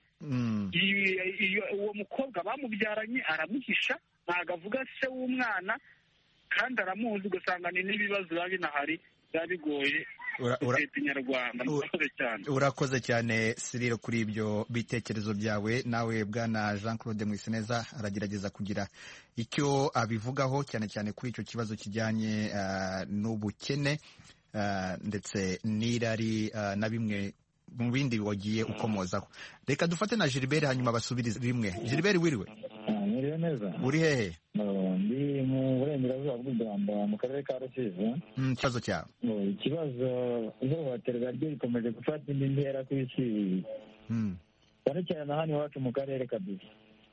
uwo mukobwa bamubyaranye aramuhisha, ntabwo avuga se w'umwana kandi aramuzi, ugasanga ni n'ibibazo biba binahari biba bigoye leta nyarwanda. Urakoze cyane Cyril kuri ibyo bitekerezo byawe. Nawe bwana Jean Claude Mwiseneza aragerageza kugira icyo abivugaho, cyane cyane kuri icyo kibazo kijyanye n'ubukene ndetse n'irari na bimwe mu bindi wagiye ukomozaho. Reka dufate na Gilbert hanyuma basubirize rimwe. Gilbert, wiriwe? Mwiriwe neza. Uri hehe? Ndi mu burengerazuba bw'u Rwanda mu karere ka Rusizi. Ikibazo cyawe? Ikibazo ihohoterwa ryo rikomeje gufata indi ntera ku isi, cyane cyane na hano iwacu mu karere kabisa.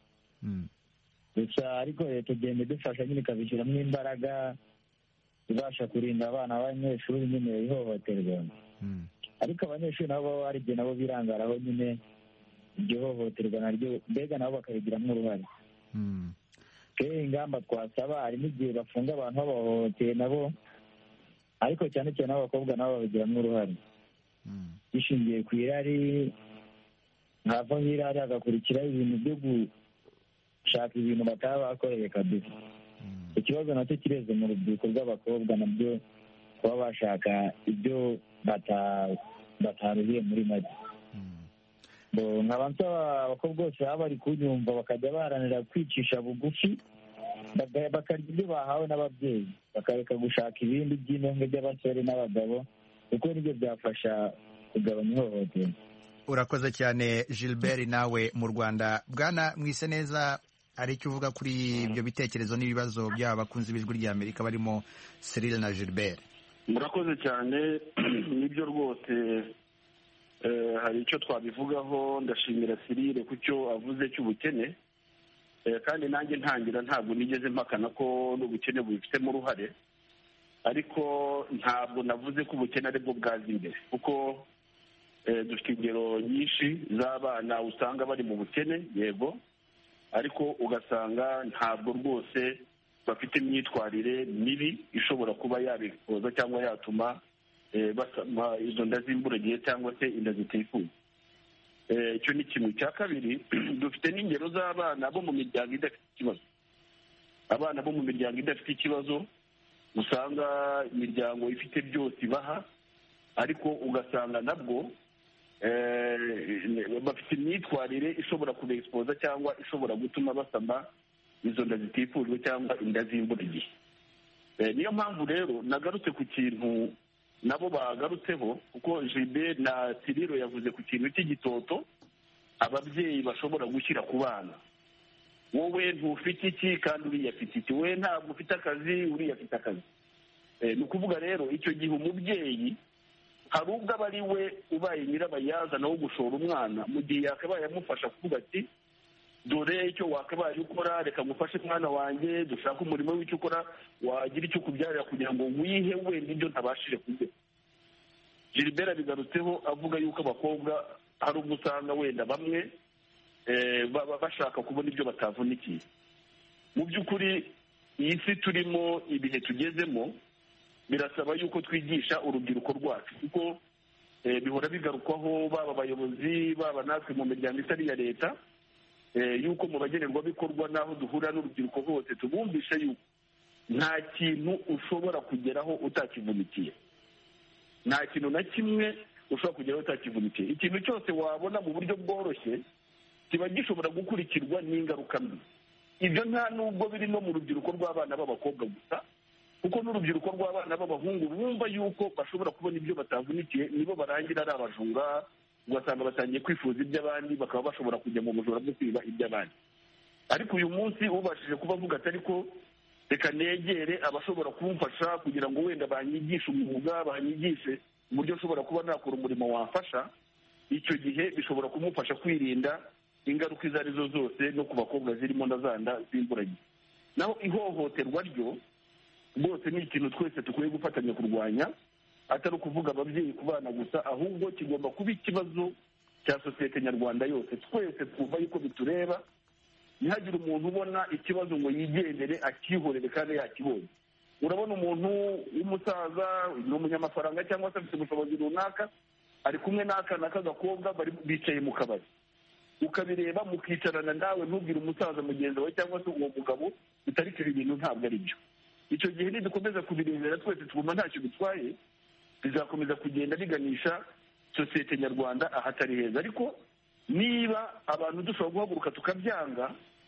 Gusa ariko leta igenda idufasha nyine ikabishyiramo imbaraga, ibasha kurinda abana b'abanyeshuri nyine ihohoterwa. Ariko abanyeshuri nabo hari igihe nabo birangaraho nyine iryo hohoterwa naryo, mbega nabo bakabigiramo uruhare. Ingamba twasaba, hari n'igihe bafunga abantu babahohoteye nabo, ariko cyane cyane abakobwa nabo babigiramo uruhare bishingiye ku irari, hava nk'irari hagakurikiraho ibintu byo gushaka ibintu bataba bakoreye kabisa. Ikibazo nacyo kireze mu rubyiruko rw'abakobwa, nabyo kuba bashaka ibyo bataruhiye muri make. Nkaba nsaba abakobwa bose baba bari kunyumva bakajya baharanira kwicisha bugufi, bakarya ibyo bahawe n'ababyeyi, bakareka gushaka ibindi by'intambwe by'abasore n'abagabo, kuko nibyo byafasha kugabanya ihohoterwa. Urakoze cyane Gilbert. Nawe mu Rwanda bwana Mwiseneza, hari icyo uvuga kuri ibyo bitekerezo n'ibibazo by'aba bakunzi b'ijwi ry'Amerika barimo Cyril na Gilbert? Murakoze cyane. Nibyo rwose, hari icyo twabivugaho. Ndashimira Cyril ku cyo avuze cy'ubukene, kandi nanjye ntangira ntabwo nigeze mpakana ko n'ubukene bubifitemo uruhare, ariko ntabwo navuze ko ubukene ari bwo bwaza imbere, kuko dufite ingero nyinshi z'abana usanga bari mu bukene, yego, ariko ugasanga ntabwo rwose bafite imyitwarire mibi ishobora kuba yabikoza cyangwa yatuma basama izo nda z'imburagihe cyangwa se inda zitifuza. Icyo ni kimwe. Cya kabiri, dufite n'ingero z'abana bo mu miryango idafite ikibazo. Abana bo mu miryango idafite ikibazo usanga imiryango ifite byose ibaha, ariko ugasanga nabwo bafite imyitwarire ishobora kubexpoza cyangwa ishobora gutuma basama izo nda zitifujwe cyangwa inda z'imburagihe. Niyo mpamvu rero nagarutse ku kintu nabo bagarutseho, kuko Gilbert na Cyril yavuze ku kintu cy'igitoto ababyeyi bashobora gushyira ku bana. Wowe ntufite iki kandi uriya afite iki, wowe ntabwo ufite akazi uriya afite akazi. Ni ukuvuga rero icyo gihe umubyeyi hari ubwo aba ari we ubaye nyirabayazana wo gushora umwana, mu gihe yakabaye amufasha kuvuga ati dore icyo wakabaye ukora, reka ngufashe mwana wanjye, dushaka umurimo w'icyo ukora, wagira icyo ukubyarira kugira ngo wihe wenda ibyo ntabashije kurya. Gilbert abigarutseho avuga yuko abakobwa hari ubwo usanga wenda bamwe bashaka kubona ibyo batavunikiye. mu by'ukuri iyi si turimo, ibihe tugezemo, birasaba yuko twigisha urubyiruko rwacu, kuko bihora bigarukwaho baba abayobozi baba natwe mu miryango itari iya leta, yuko mu bagenerwabikorwa n'aho duhura n'urubyiruko hose tubumvisha yuko nta kintu ushobora kugeraho utakivunikiye, nta kintu na kimwe ushobora kugeraho utakivunikiye. Ikintu cyose wabona mu buryo bworoshye kiba gishobora gukurikirwa n'ingaruka mbi. Ibyo nta nubwo biri no mu rubyiruko rw'abana b'abakobwa gusa, kuko n'urubyiruko rw'abana b'abahungu bumva yuko bashobora kubona ibyo batavunikiye nibo barangira ari abajura, ugasanga batangiye kwifuza iby'abandi, bakaba bashobora kujya mu bujura bwo kwiba iby'abandi. Ariko uyu munsi ubashije kuba avuga ati ariko reka negere abashobora kumfasha kugira ngo wenda banyigishe umwuga, banyigishe uburyo ushobora kuba nakora umurimo wafasha, icyo gihe bishobora kumufasha kwirinda ingaruka izo arizo zose no ku bakobwa zirimo na zanda z'imburagihe. Naho ihohoterwa ryo rwose ni ikintu twese dukwiye gufatanya kurwanya, atari ukuvuga ababyeyi ku bana gusa, ahubwo kigomba kuba ikibazo cya sosiyete nyarwanda yose. Twese twumva yuko bitureba, ntihagire umuntu ubona ikibazo ngo yigendere akihorere kandi yakibonye. Urabona umuntu w'umusaza ni umunyamafaranga cyangwa se afite ubushobozi runaka, ari kumwe n'akana k'agakobwa bicaye mu kabari, ukabireba mukicarana nawe ntubwire umusaza mugenzi wawe cyangwa se uwo mugabo utarikira ibintu ntabwo ari byo. Icyo gihe nidukomeza kubirebera twese twumva ntacyo bitwaye, bizakomeza kugenda biganisha sosiyete nyarwanda ahatari heza. Ariko niba abantu dushobora guhaguruka tukabyanga,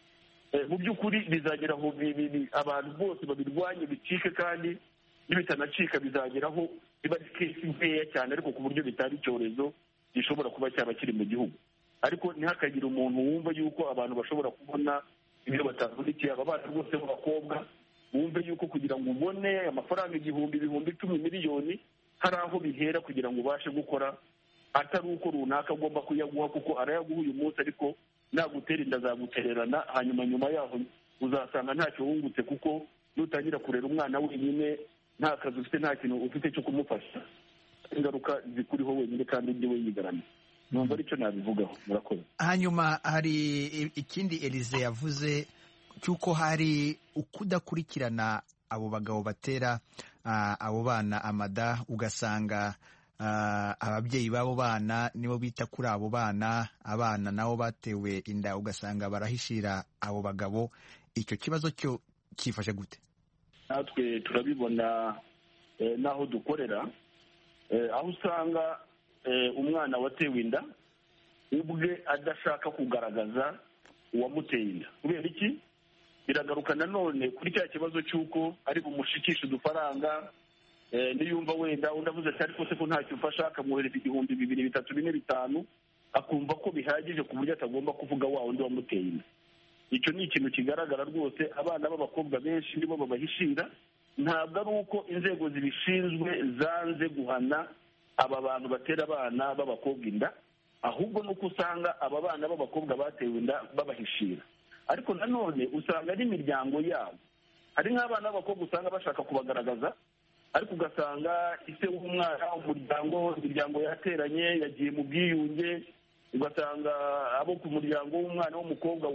mu by'ukuri bizagera aho abantu bose babirwanye bicike, kandi nibitanacika bizageraho biba ari kesi nkeya cyane, ariko ku buryo bitari icyorezo gishobora kuba cyaba kiri mu gihugu. Ariko ntihakagire umuntu wumva yuko abantu bashobora kubona ibyo batavunikiye. Aba bana rwose b'abakobwa bumve yuko kugira ngo ubone amafaranga 1,000, 10,000, miliyoni, hari aho bihera kugira ngo ubashe gukora, atari uko runaka agomba kuyaguha, kuko arayaguha uyu munsi ariko nagutera inda azagutererana, hanyuma nyuma yaho uzasanga ntacyo wungutse, kuko nutangira kurera umwana wenyine nta kazi ufite, nta kintu ufite cyo kumufasha, ingaruka zikuriho wenyine kandi ibyo we yigaramiye. Numva aricyo nabivugaho. Murakoze. Hanyuma hari ikindi Elise yavuze cy'uko hari ukudakurikirana abo bagabo batera abo bana amada, ugasanga ababyeyi b'abo bana nibo bita kuri abo bana, abana nabo batewe inda ugasanga barahishira abo bagabo. Icyo kibazo cyo cyifashe gute? Natwe turabibona n'aho dukorera, aho usanga umwana watewe inda ubwe adashaka kugaragaza uwamuteye inda. Kubera iki? Biragaruka nanone kuri cya kibazo cy'uko ari bumushikisha udufaranga, niyumva wenda undi avuze ati ariko se ko ntacyo ufasha, akamwohereza 2,000, 3,000, 4,000, 5,000, akumva ko bihagije ku buryo atagomba kuvuga wa wundi wamuteye inda. Icyo ni ikintu kigaragara rwose. Abana b'abakobwa benshi nibo babahishira. Ntabwo ari uko inzego zibishinzwe zanze guhana aba bantu batera abana b'abakobwa inda, ahubwo nuko usanga aba bana b'abakobwa batewe inda babahishira. Ariko nanone usanga ari imiryango yabo. Hari nk'abana b'abakobwa usanga bashaka kubagaragaza, ariko ugasanga ise w'umwana, imiryango yateranye yagiye mu bwiyunge, ugasanga abo ku muryango w'umwana w'umukobwa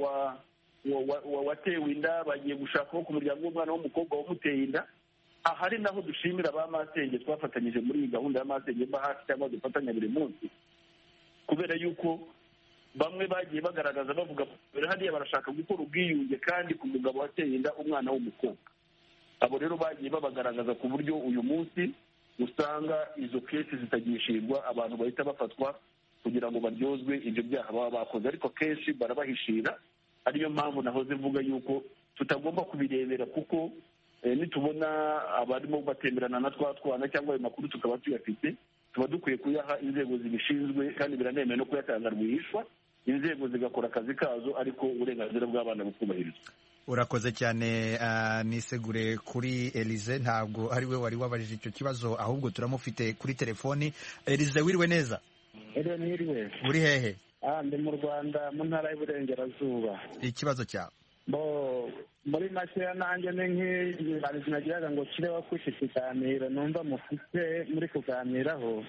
watewe inda bagiye gushaka abo ku muryango w'umwana w'umukobwa wamuteye inda. Ahari naho dushimira ba masenge twafatanyije muri iyi gahunda ya masenge mba hafi cyangwa dufatanya buri munsi, kubera yuko bamwe bagiye bagaragaza bavuga hariya barashaka gukora ubwiyunge kandi ku mugabo wateye inda umwana w'umukobwa. Abo rero bagiye babagaragaza ku buryo uyu munsi usanga izo kesi zitagishirwa, abantu bahita bafatwa kugira ngo baryozwe ibyo byaha baba bakoze, ariko kenshi barabahishira. Ariyo mpamvu nahoze mvuga yuko tutagomba kubirebera, kuko nitubona abarimo batemerana na twana cyangwa ayo makuru tukaba tuyafite, tuba dukwiye kuyaha inzego zibishinzwe, kandi biranemewe no kuyatanga rwihishwa, inzego zigakora akazi kazo, ariko uburenganzira bw'abana bukubahirizwa. Urakoze cyane. Nisegure kuri Elise, ntabwo ari we wari wabajije icyo kibazo, ahubwo turamufite kuri telefoni. Elise, wiriwe neza? Niriwe. Uri hehe? Ndi mu Rwanda, mu ntara y'Iburengerazuba. Ikibazo cyawe? Muri makeya nanjye ni nk'inyunganizi nagiraga ngo kireho kuri iki kiganiro numva mufite muri kuganiraho.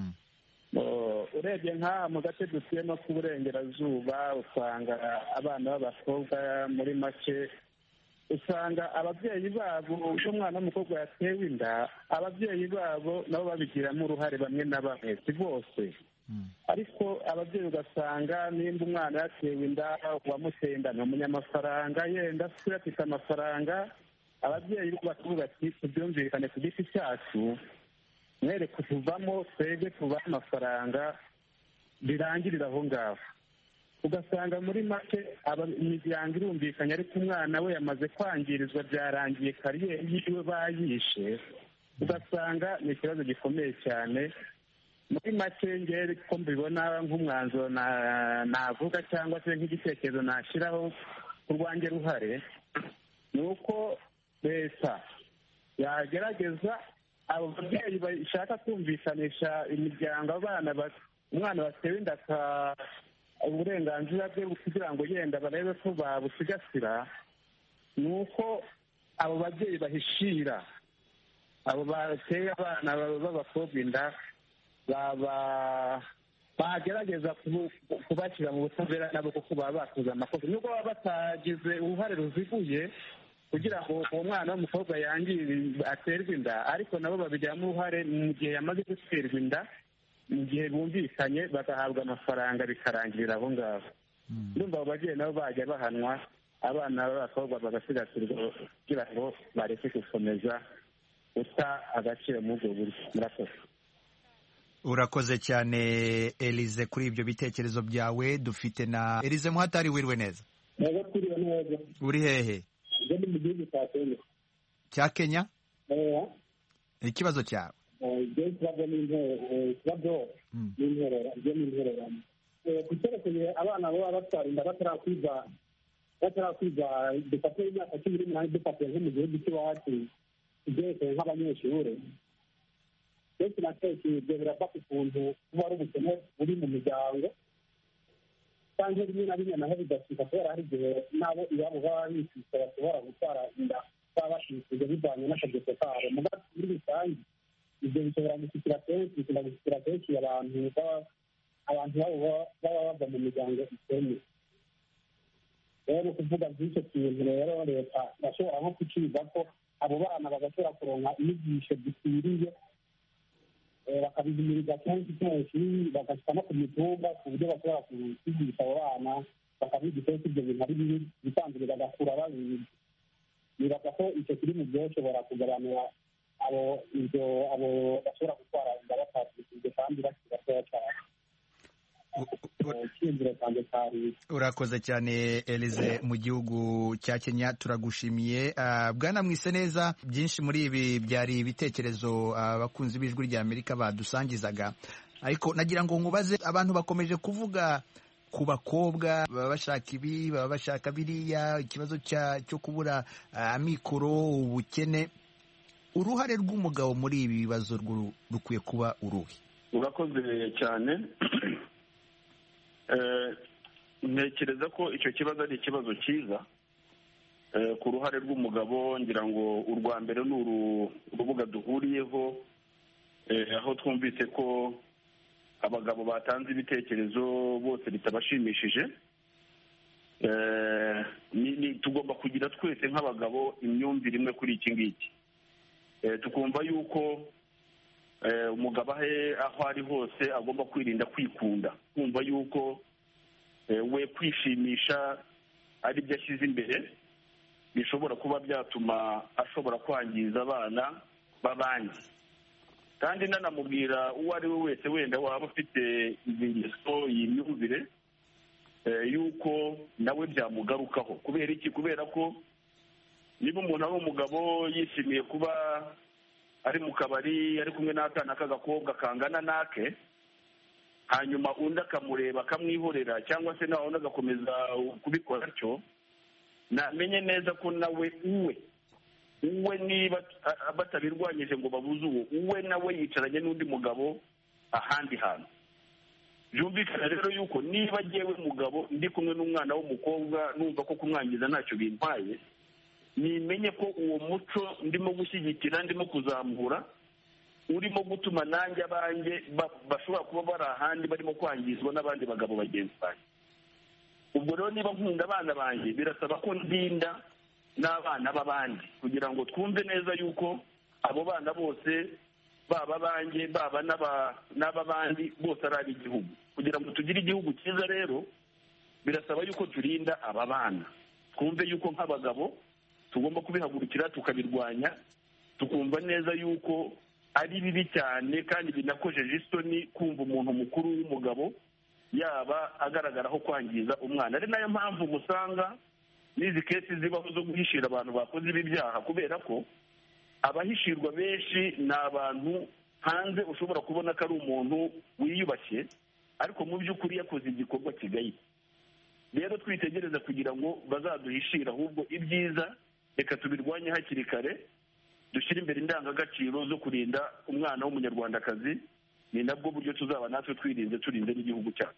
Urebye nk'aha mu gace dutuyemo k'Uburengerazuba, usanga abana b'abakobwa muri make usanga ababyeyi babo n'umwana w'umukobwa yatewe inda, ababyeyi babo nabo babigiramo uruhare bamwe na bamwe, si bose. Ariko ababyeyi ugasanga nimba umwana yatewe inda, uwamuteye inda ni umunyamafaranga, yenda se afite amafaranga, ababyeyi bakavuga ati tubyumvikane ku giti cyacu, mwereke tuvamo twebwe tubahe amafaranga birangirira aho ngaho. Ugasanga muri make imiryango irumvikanye, ariko umwana we yamaze kwangirizwa, byarangiye kariyeri yiwe bayishe. Ugasanga ni ikibazo gikomeye cyane. Muri make ngere ko mbibona nk'umwanzuro navuga cyangwa se nk'igitekerezo nashyiraho ku rwanjye ruhare, ni uko leta yagerageza abo babyeyi bashaka kumvikanisha imiryango umwana batewe inda uburenganzira bwe kugira ngo yenda barebe ko babusigasira, ni uko abo babyeyi bahishira abo bateye abana b'abakobwa inda, bagerageza kubashyira mu butabera nabo, kuko baba bakoze amakosa nubwo baba batagize uruhare ruziguye kugira ngo uwo mwana w'umukobwa aterwe inda, ariko nabo babigiramo uruhare mu gihe yamaze guterwa inda, mu gihe bumvikanye bagahabwa amafaranga bikarangirira aho ngaho. Ndumva abo babyeyi nabo bajya bahanwa, abana b'abakobwa bagasigasirwa kugira ngo bareke gukomeza guta agaciro muri ubwo buryo. Murakoze. Urakoze cyane Elize kuri ibyo bitekerezo byawe. Dufite na Elize Muhatari, wirwe neza. Uri hehe? Mu gihugu cya Kenya. Cya Kenya? Ikibazo cyawe? Ikibazo n'intererano. Ku cyerekeye abana baba batwara inda batarakwiza dufate imyaka 18 dufate nko mu gihugu cy'iwacu, ibyerekeye nk'abanyeshuri, kenshi na kenshi ibyo birafata ukuntu kuba ari ubukene buri mu miryango, cyangwa rimwe na rimwe naho bidashyika, kubera hari igihe nabo iwabo baba bifite bashobora gutwara inda baba bashishije bivanye n'akageso kabo. Muri rusange ibyo bishobora gushyikira kenshi abantu babo baba bava mu miryango ikennye. Rero kuvuga by'icyo kintu, rero leta bashobora nko kuciga ko abo bana bagashobora kuronka inyigisho zikwiriye, bakabizimiriza kenshi bagashyira no ku mitumba ku buryo bashobora kwigisha abo bana, bakabigisha ko ibyo bintu ari bibi, bitanzwe bagakura babizi. Nibaza ko icyo kiri mu byoshobora kugabanura abo bashobora gutwara inda batabyiteze kandi bakiri batoya cyane. Urakoze cyane Elize mu gihugu cya Kenya, turagushimiye. Bwana Mwiseneza, byinshi muri ibi byari ibitekerezo abakunzi b'Ijwi ry'Amerika badusangizaga, ariko nagira ngo nkubaze, abantu bakomeje kuvuga ku bakobwa baba bashaka ibi, baba bashaka biriya, ikibazo cyo kubura amikoro, ubukene. Uruhare rw'umugabo muri ibi bibazo rukwiye kuba uruhe? Urakoze cyane. Ntekereza ko icyo kibazo ari ikibazo cyiza. Ku ruhare rw'umugabo, ngira ngo urwa mbere ni urubuga duhuriyeho, aho twumvise ko abagabo batanze ibitekerezo bose bitabashimishije. Tugomba kugira twese nk'abagabo imyumvire imwe kuri iki ngiki, tukumva yuko umugabo aho ari hose agomba kwirinda kwikunda, kumva yuko we kwishimisha ari byo ashyize imbere, bishobora kuba byatuma ashobora kwangiza abana b'abandi. Kandi nanamubwira uwo ari we wese wenda waba ufite ingeso, iyi myumvire, yuko nawe byamugarukaho. Kubera iki? Kubera ko niba umuntu ari umugabo yishimiye kuba ari mu kabari ari kumwe n'akana k'agakobwa kangana nake, hanyuma undi akamureba akamwihorera, cyangwa se nawe undi agakomeza kubikora atyo, namenye neza ko nawe uwe niba batabirwanyije ngo babuze uwe nawe yicaranye n'undi mugabo ahandi hantu. Byumvikana rero yuko niba jyewe mugabo ndi kumwe n'umwana w'umukobwa numva ko kumwangiza ntacyo bintwaye, nimenye ko uwo muco ndimo gushyigikira, ndimo kuzamura, urimo gutuma nanjye abanjye bashobora kuba bari ahandi barimo kwangizwa n'abandi bagabo bagenzi banjye. Ubwo rero niba nkunda abana banjye, birasaba ko ndinda n'abana b'abandi, kugira ngo twumve neza yuko abo bana bose baba abanjye baba n'ab'abandi bose ari ab'igihugu. Kugira ngo tugire igihugu cyiza rero birasaba yuko turinda aba bana, twumve yuko nk'abagabo tugomba kubihagurukira tukabirwanya, tukumva neza yuko ari bibi cyane kandi binakojeje isoni kumva umuntu mukuru w'umugabo yaba agaragaraho kwangiza umwana. Ari nayo mpamvu musanga n'izi kesi zibaho zo guhishira abantu bakoze ibi byaha, kubera ko abahishirwa benshi ni abantu hanze ushobora kubona ko ari umuntu wiyubashye, ariko mu by'ukuri yakoze igikorwa kigaye. Rero twitegereza kugira ngo bazaduhishire, ahubwo ibyiza reka tubirwanye hakiri kare, dushyire imbere indangagaciro zo kurinda umwana w'umunyarwandakazi. Ni nabwo buryo tuzaba natwe turinze n'igihugu cyacu.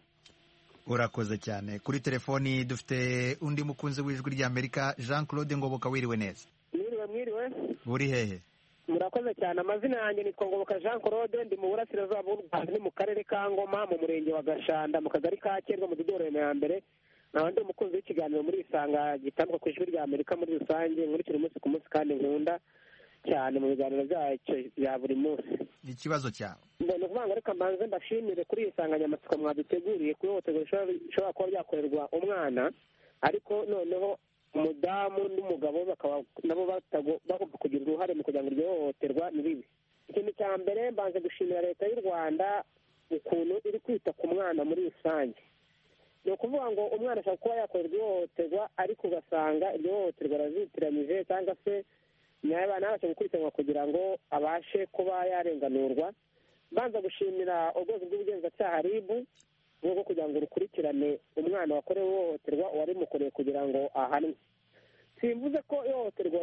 Urakoze cyane. Kuri telefoni dufite undi mukunzi w'ijwi ry'Amerika, Jean Claude Ngoboka. Wiriwe neza? Mwiriwe. Uri hehe? Murakoze cyane. Amazina yanjye nitwa Ngoboka Jean Claude, ndi mu burasirazuba bw'u Rwanda, ni mu karere ka Ngoma, mu murenge wa Gashanda, mu kagari ka Kerwa, mu Dodoreme ya mbere. Naho ndi umukunzi w'ikiganiro muri Isanga gitambuka ku ijwi ry'Amerika muri rusange, nkurikira umunsi ku munsi kandi nkunda cyane mu biganiro byacyo bya buri munsi. Ikibazo cyawe? Mbona kuvuga ngo reka mbanze mbashimire kuri iyi nsanganyamatsiko mwaduteguriye ku ihohoterwa rishobora kuba ryakorerwa umwana, ariko noneho umudamu n'umugabo bakaba nabo bagomba kugira uruhare mu kugira ngo iryo hohoterwa ni ribi. Ikintu cya mbere mbanze gushimira leta y'u Rwanda ukuntu iri kwita ku mwana muri rusange. Ni ukuvuga ngo umwana ashobora kuba yakorerwa ihohoterwa, ariko ugasanga iryo hohoterwa arazitiranyije cyangwa se abana babasha gukurikiranwa kugira ngo abashe kuba yarenganurwa. Mbanza gushimira urwego rw'ubugenzacyaha RIB rwo kugira ngo rukurikirane umwana wakorewe ihohoterwa uwarimukoreye kugira ngo ahanwe. Simvuze ko ihohoterwa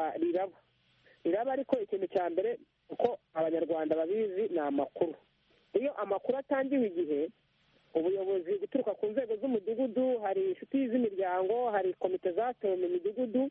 riraba, ariko ikintu cya mbere uko abanyarwanda babizi ni amakuru. Iyo amakuru atangiwe igihe, ubuyobozi guturuka ku nzego z'umudugudu, hari inshuti z'imiryango, hari komite zatewe mu midugudu,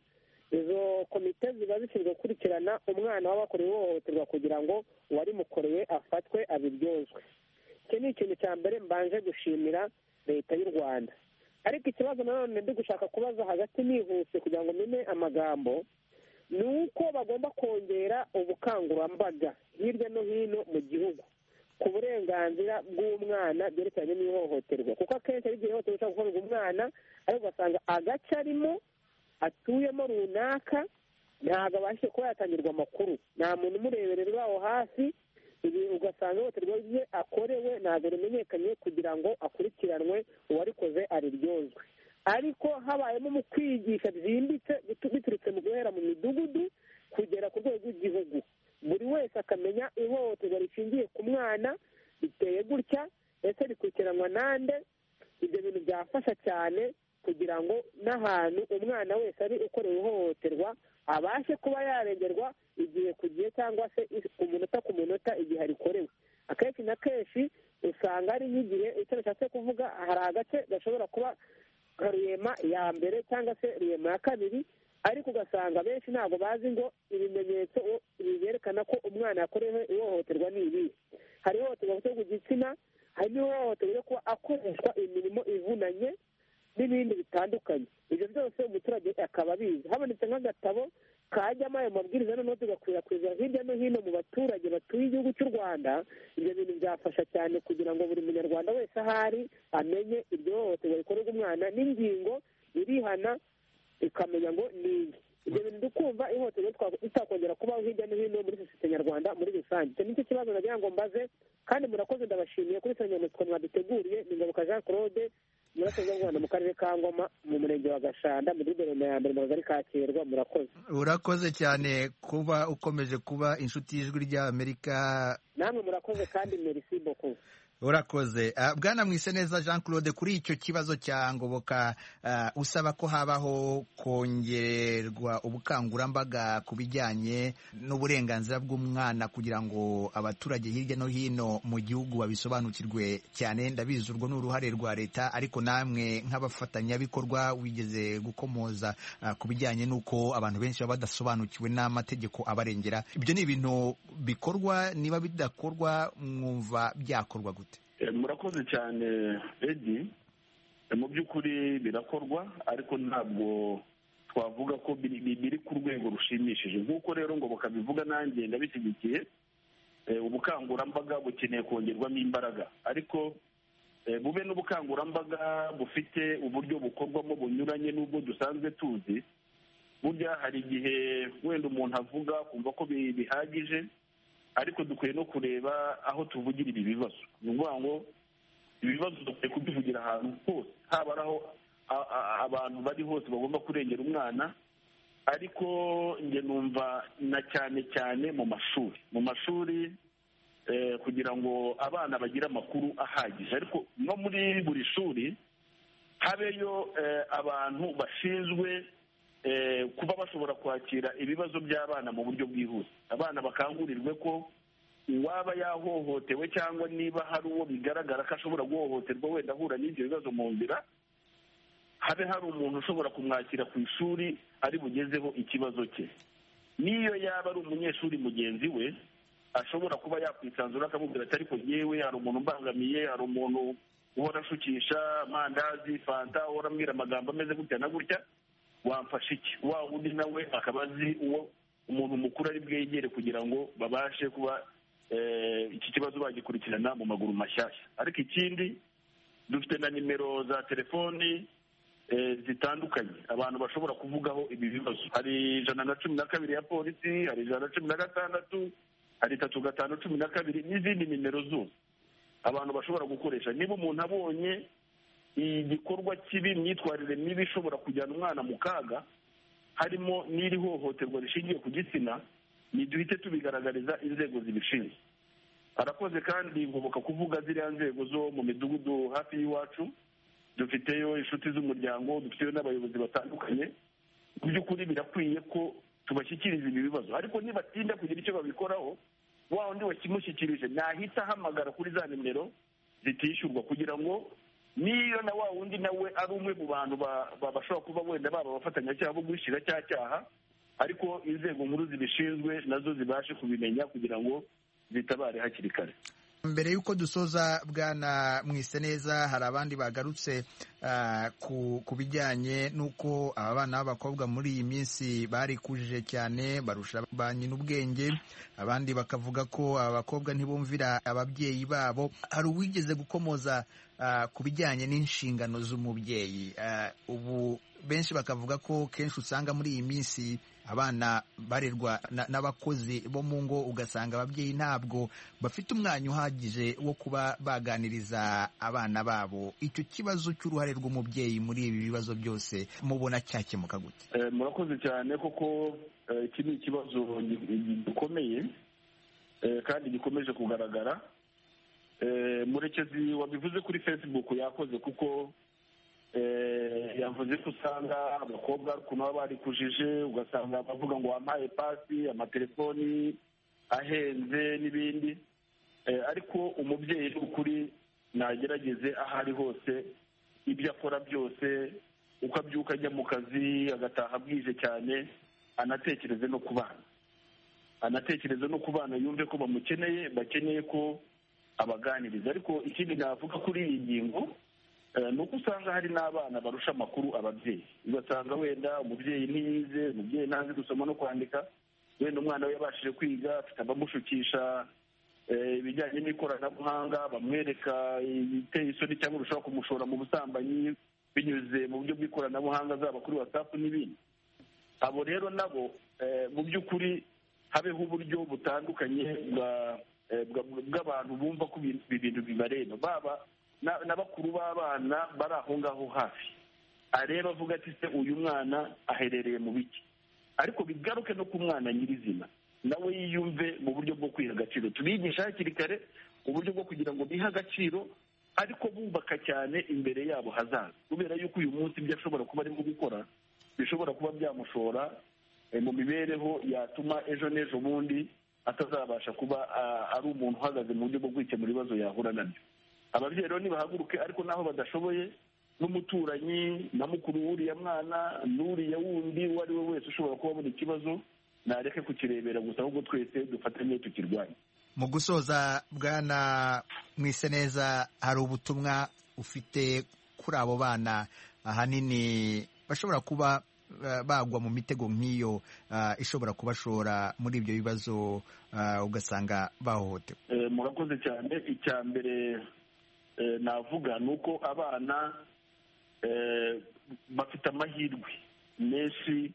izo komite ziba zishinzwe gukurikirana umwana w'abakorewe ihohoterwa kugira ngo uwarimukoreye afatwe abiryozwe. Iki ni ikintu cya mbere mbanje gushimira leta y'u Rwanda. Ariko ikibazo nanone ndi gushaka kubaza hagati nihuse kugira ngo mene amagambo, ni uko bagomba kongera ubukangurambaga hirya no hino mu gihugu ku burenganzira bw'umwana byerekeranye n'ihohoterwa, kuko akenshi ari igihe ihohoterwa rishobora gukorerwa umwana, ariko ugasanga agace arimo atuyemo runaka ntabwo abashije kuba yatangirwa amakuru, nta muntu umureberera aho hafi, ibi ugasanga ihohoterwa rye akorewe ntabwo rimenyekanye kugira ngo akurikiranwe uwarikoze ariryozwe. Ariko habayemo mu kwigisha byimbitse biturutse mu guhera mu midugudu kugera ku rwego rw'igihugu, buri wese akamenya ihohoterwa rishingiye ku mwana riteye gutya, ese rikurikiranwa nande. Ibyo bintu byafasha cyane kugira ngo n'ahantu umwana wese ari ukorewe ihohoterwa abashe kuba yarengerwa igihe ku gihe, cyangwa se umunota ku munota igihe arikorewe. Akenshi na kenshi usanga ari nk'igihe icyo bishatse kuvuga, hari agace gashobora kuba nka Ruyema ya mbere cyangwa se Ruyema ya kabiri, ariko ugasanga benshi ntabwo bazi ngo ibimenyetso byerekana ko umwana yakorewe ihohoterwa ni ibi. Hari ihohoterwa ryo ku gitsina, hari n'ihohoterwa ryo kuba akoreshwa imirimo ivunanye n'ibindi bitandukanye. Ibyo byose umuturage akaba abizi. Habonetse nk'agatabo kajyamo ayo mabwiriza, noneho tugakwirakwiza hirya no hino mu baturage batuye igihugu cy'u Rwanda. Ibyo bintu byafasha cyane kugira ngo buri munyarwanda wese ahari amenye iryo hohoterwa rikorerwa umwana n'ingingo irihana, ikamenya ngo ni iyi. Ibyo bintu dukumva ihohoterwa ritakongera kubaho hirya no hino muri sosiyete nyarwanda muri rusange. Icyo nicyo kibazo nagira ngo mbaze, kandi murakoze, ndabashimiye kuri insanganyamatsiko mwaduteguriye. Ni Ngoboka Jean Claude, murasabwa Rwanda, mu karere ka Ngoma, mu murenge wa Gashanda, mu Dodoreme ya mbere, mu kagari ka Kerwa. Murakoze. Urakoze cyane kuba ukomeje kuba inshuti y'ijwi ry'Amerika. Namwe murakoze kandi merci beaucoup. Urakoze. Bwana Mwiseneza Jean Claude, kuri icyo kibazo cya Ngoboka, usaba ko habaho kongerwa ubukangurambaga ku bijyanye n'uburenganzira bw'umwana kugira ngo abaturage hirya no hino mu gihugu babisobanukirwe cyane. Ndabizi urwo ni uruhare rwa leta, ariko namwe nk'abafatanyabikorwa wigeze gukomoza ku bijyanye n'uko abantu benshi baba badasobanukiwe n'amategeko abarengera. Ibyo ni ibintu bikorwa, niba bidakorwa mwumva byakorwa gute? Murakoze cyane Edi. Mu by'ukuri birakorwa, ariko ntabwo twavuga ko biri ku rwego rushimishije. nk'uko rero ngo bakabivuga nanjye ndabishyigikiye. Ubukangurambaga bukeneye kongerwamo imbaraga, ariko bube n'ubukangurambaga bufite uburyo bukorwamo bunyuranye n'ubwo dusanzwe tuzi. Burya hari igihe wenda umuntu avuga kumva ko bihagije, ariko dukwiye no kureba aho tuvugira ibi bibazo. ni ukuvuga ngo ibi bibazo dukwiye kubivugira ahantu hose, haba ari aho abantu bari hose bagomba kurengera umwana, ariko njye numva na cyane cyane mu mashuri kugira ngo abana bagire amakuru ahagije, ariko no muri buri shuri habeyo abantu bashinzwe kuba bashobora kwakira ibibazo by'abana mu buryo bwihuse. Abana bakangurirwe ko uwaba yahohotewe cyangwa niba hari uwo bigaragara ko ashobora guhohoterwa wenda ahura n'ibyo bibazo mu nzira, habe hari umuntu ushobora kumwakira ku ishuri ari bugezeho ikibazo cye. N'iyo yaba ari umunyeshuri mugenzi we ashobora kuba yakwisanzura akamubwira ati ariko yewe hari umuntu mbangamiye, hari umuntu uhora ashukisha amandazi, fanta, uhora ambwira amagambo ameze gutya na gutya, wamfasha iki? Wa wundi nawe akaba azi uwo umuntu mukuru ari bwegere kugira ngo babashe kuba iki kibazo bagikurikirana mu maguru mashyashya. Ariko ikindi, dufite na nimero za telefoni zitandukanye abantu bashobora kuvugaho ibi bibazo. Hari 112 ya polisi, hari 116, hari 3512 n'izindi nimero zose abantu bashobora gukoresha. Niba umuntu abonye igikorwa kibi, imyitwarire mibi ishobora kujyana umwana mu kaga, harimo n'iri hohoterwa rishingiye ku gitsina, niduhite tubigaragariza inzego zibishinzwe. Arakoze kandi ngoboka kuvuga ziriya nzego zo mu midugudu hafi y'iwacu. Dufiteyo inshuti z'umuryango, dufiteyo n'abayobozi batandukanye. Mu by'ukuri birakwiye ko tubashyikiriza ibi bibazo, ariko nibatinda kugira icyo babikoraho, wa wundi wakimushyikirije nahita ahamagara kuri za nimero zitishyurwa, kugira ngo niyo na wa wundi nawe ari umwe mu bantu bashobora kuba wenda baba abafatanyacyaha bo guhishyira cya cyaha, ariko inzego nkuru zibishinzwe nazo zibashe kubimenya kugira ngo zitabare hakiri kare. Mbere y'uko dusoza, Bwana Mwiseneza, hari abandi bagarutse ku bijyanye n'uko aba bana b'abakobwa muri iyi minsi barikujije cyane, barusha ba nyina ubwenge. Abandi bakavuga ko abakobwa ntibumvira ababyeyi babo. Hari uwigeze gukomoza ku bijyanye n'inshingano z'umubyeyi. Ubu benshi bakavuga ko kenshi usanga muri iyi minsi abana barerwa n'abakozi bo mu ngo, ugasanga ababyeyi ntabwo bafite umwanya uhagije wo kuba baganiriza abana babo. Icyo kibazo cy'uruhare rw'umubyeyi muri ibi bibazo byose mubona cyakemuka gute? Murakoze cyane, koko iki ni ikibazo gikomeye kandi gikomeje kugaragara. Murekezi wabivuze kuri Facebook yakoze, kuko yavuze ko usanga abakobwa ukuntu baba barikujije, ugasanga bavuga ngo wampaye pasi, amatelefoni ahenze n'ibindi. Ariko umubyeyi ni ukuri nagerageze aho ari hose, ibyo akora byose, uko abyuka ajya mu kazi agataha bwije cyane, anatekereze no ku bana. Anatekereze no ku bana, yumve ko bamukeneye, bakeneye ko abaganiriza. Ariko ikindi navuga kuri iyi ngingo ni uko usanga hari n'abana barusha amakuru ababyeyi. Ugasanga wenda umubyeyi ntiyize, umubyeyi ntazi gusoma no kwandika, wenda umwana we yabashije kwiga, afite abamushukisha ibijyanye n'ikoranabuhanga, bamwereka ibiteye isoni cyangwa ushobora kumushora mu busambanyi binyuze mu buryo bw'ikoranabuhanga, zaba kuri WhatsApp n'ibindi. Abo rero nabo mu by'ukuri habeho uburyo butandukanye bw'abantu bumva ko ibintu bibareba, baba n'abakuru b'abana bari aho ngaho hafi, areba avuga ati se uyu mwana aherereye mu biki. Ariko bigaruke no ku mwana nyirizina, nawe yiyumve mu buryo bwo kwiha agaciro. Tubigisha hakiri kare uburyo bwo kugira ngo bihe agaciro, ariko bubaka cyane imbere yabo hazaza, kubera yuko uyu munsi ibyo ashobora kuba arimo gukora bishobora kuba byamushora mu mibereho yatuma ejo n'ejo bundi atazabasha kuba ari umuntu uhagaze mu buryo bwo kwikemura ibibazo yahura nabyo. Ababyeyi rero nibahaguruke, ariko naho badashoboye, n'umuturanyi na mukuru w'uriya mwana n'uriya wundi uwo ari we wese ushobora kuba abona ikibazo, nareke kukirebera gusa, ahubwo twese dufatanye tukirwanya. Mu gusoza, Bwana Mwiseneza, hari ubutumwa ufite kuri abo bana ahanini bashobora kuba bagwa mu mitego nk'iyo ishobora kubashora muri ibyo bibazo ugasanga bahohotewe? Murakoze cyane. icya mbere navuga ni uko abana bafite amahirwe menshi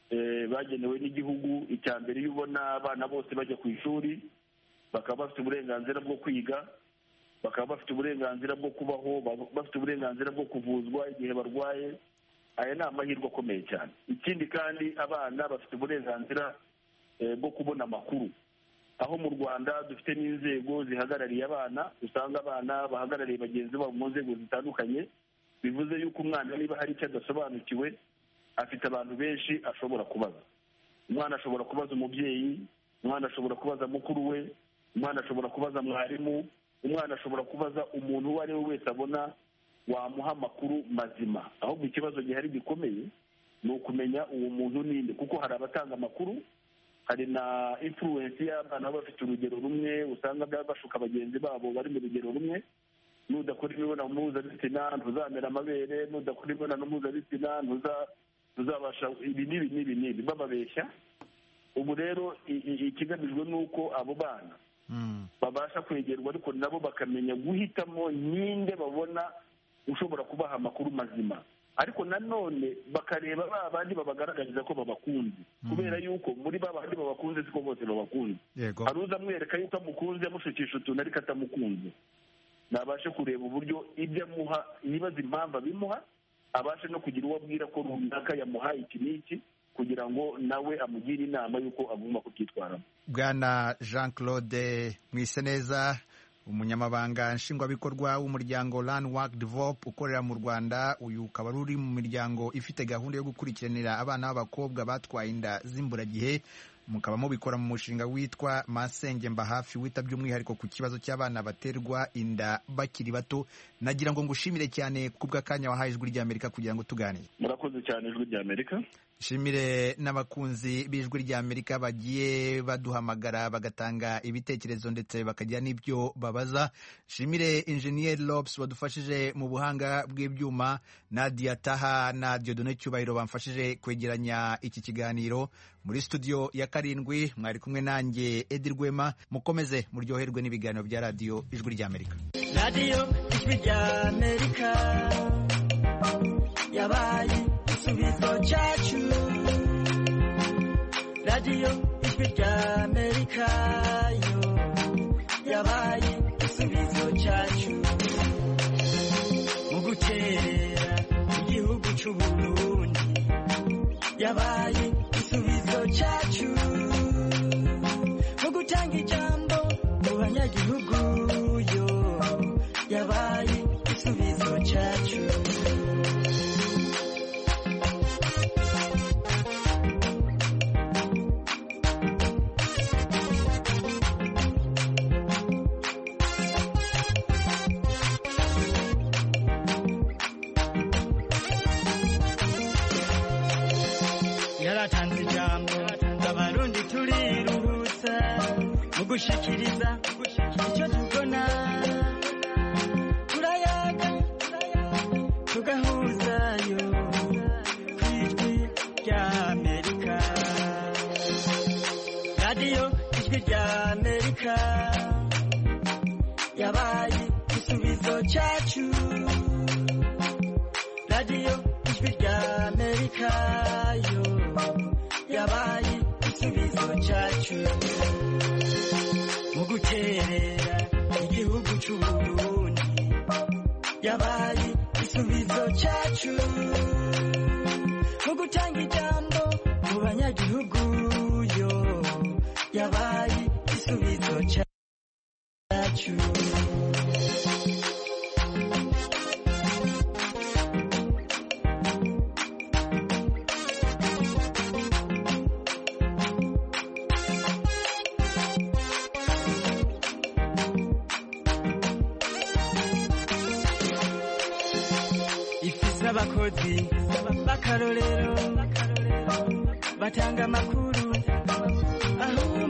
bagenewe n'igihugu. icya mbere iyo ubona abana bose bajya ku ishuri, bakaba bafite uburenganzira bwo kwiga, bakaba bafite uburenganzira bwo kubaho, bafite uburenganzira bwo kuvuzwa igihe barwaye. aya ni amahirwe akomeye cyane. ikindi kandi abana bafite uburenganzira bwo kubona amakuru. aho mu Rwanda dufite n'inzego zihagarariye abana, usanga abana bahagarariye bagenzi babo mu nzego zitandukanye. bivuze yuko umwana niba hari icyo adasobanukiwe, afite abantu benshi ashobora kubaza. umwana ashobora kubaza umubyeyi, umwana ashobora kubaza mukuru we, umwana ashobora kubaza mwarimu, umwana ashobora kubaza umuntu uwo ari we wese abona wamuha amakuru mazima. ahubwo ikibazo gihari gikomeye ni ukumenya uwo muntu ninde, kuko hari abatanga amakuru, hari na influence y'abana baba bafite urugero rumwe, usanga bashuka bagenzi babo bari mu rugero rumwe. nudakora imibonano mpuzabitsina ntuzamera amabere, nudakora imibonano mpuzabitsina ntuzabasha ibi n'ibi bababeshya. ubu rero ikigamijwe ni uko abo bana babasha kwegerwa, ariko nabo bakamenya guhitamo ninde babona ushobora kubaha amakuru mazima. ariko nanone bakareba ba bandi babagaragariza ko babakunze, kubera yuko muri ba bandi babakunze siko bose babakunze. hari uza amwereka yuko amukunze, amushukisha utuntu ariko atamukunze. nabashe kureba uburyo ibyo amuha, yibaza impamvu abimuha, abashe no kugira uwo abwira ko runaka yamuhaye iki n'iki, kugira ngo nawe amugire inama y'uko agomba kubyitwaramo. Bwana Jean Claude Mwiseneza, umunyamabanga nshingwabikorwa w'umuryango Landmark Develop ukorera mu Rwanda. uyu ukaba uri mu miryango ifite gahunda yo gukurikiranira abana b'abakobwa batwaye inda z'imburagihe. mukaba mubikora mu mushinga witwa Masenge Mba Hafi, wita by'umwihariko ku kibazo cy'abana baterwa inda bakiri bato. nagira ngo ngushimire cyane kubw'akanya wahaye Ijwi ry'Amerika kugira ngo tuganire. Murakoze cyane Ijwi ry'Amerika. Shimire n'abakunzi b'Ijwi ry'Amerika bagiye baduhamagara bagatanga ibitekerezo ndetse bakagira n'ibyo babaza. Shimire Engineer Lopes wadufashije mu buhanga bw'ibyuma, Nadia Taha na Dieudonné Cyubahiro bamfashije kwegeranya iki kiganiro. Muri studio ya karindwi mwari kumwe nanjye Edi Rwema. mukomeze muryoherwe n'ibiganiro bya Radio Ijwi ry'Amerika. Radio Ijwi ry'Amerika yabaye igisubizo cyacu. Radio Ijwi ry'Amerika yo yabaye igisubizo cyacu mu gukerera igihugu cy'u Burundi. yabaye igisubizo cyacu mu gutanga ijambo mu banyagihugu yo yabaye igisubizo cyacu. yaratanze ijambo abarundi turiruhutsa mu gushikiriza icyo tubona. turayaga tugahuzayo ku Ijwi ry'Amerika. Radio Ijwi ry'Amerika yabaye igisubizo cyacu. Radio Ijwi ry'Amerika yo yabaye igisubizo cyacu mu guterera igihugu cy'u Burundi. yabaye igisubizo cyacu mu gutanga ijambo mu banyagihugu yo yabaye igisubizo cyacu. abakozi b'akarorero batanga amakuru aho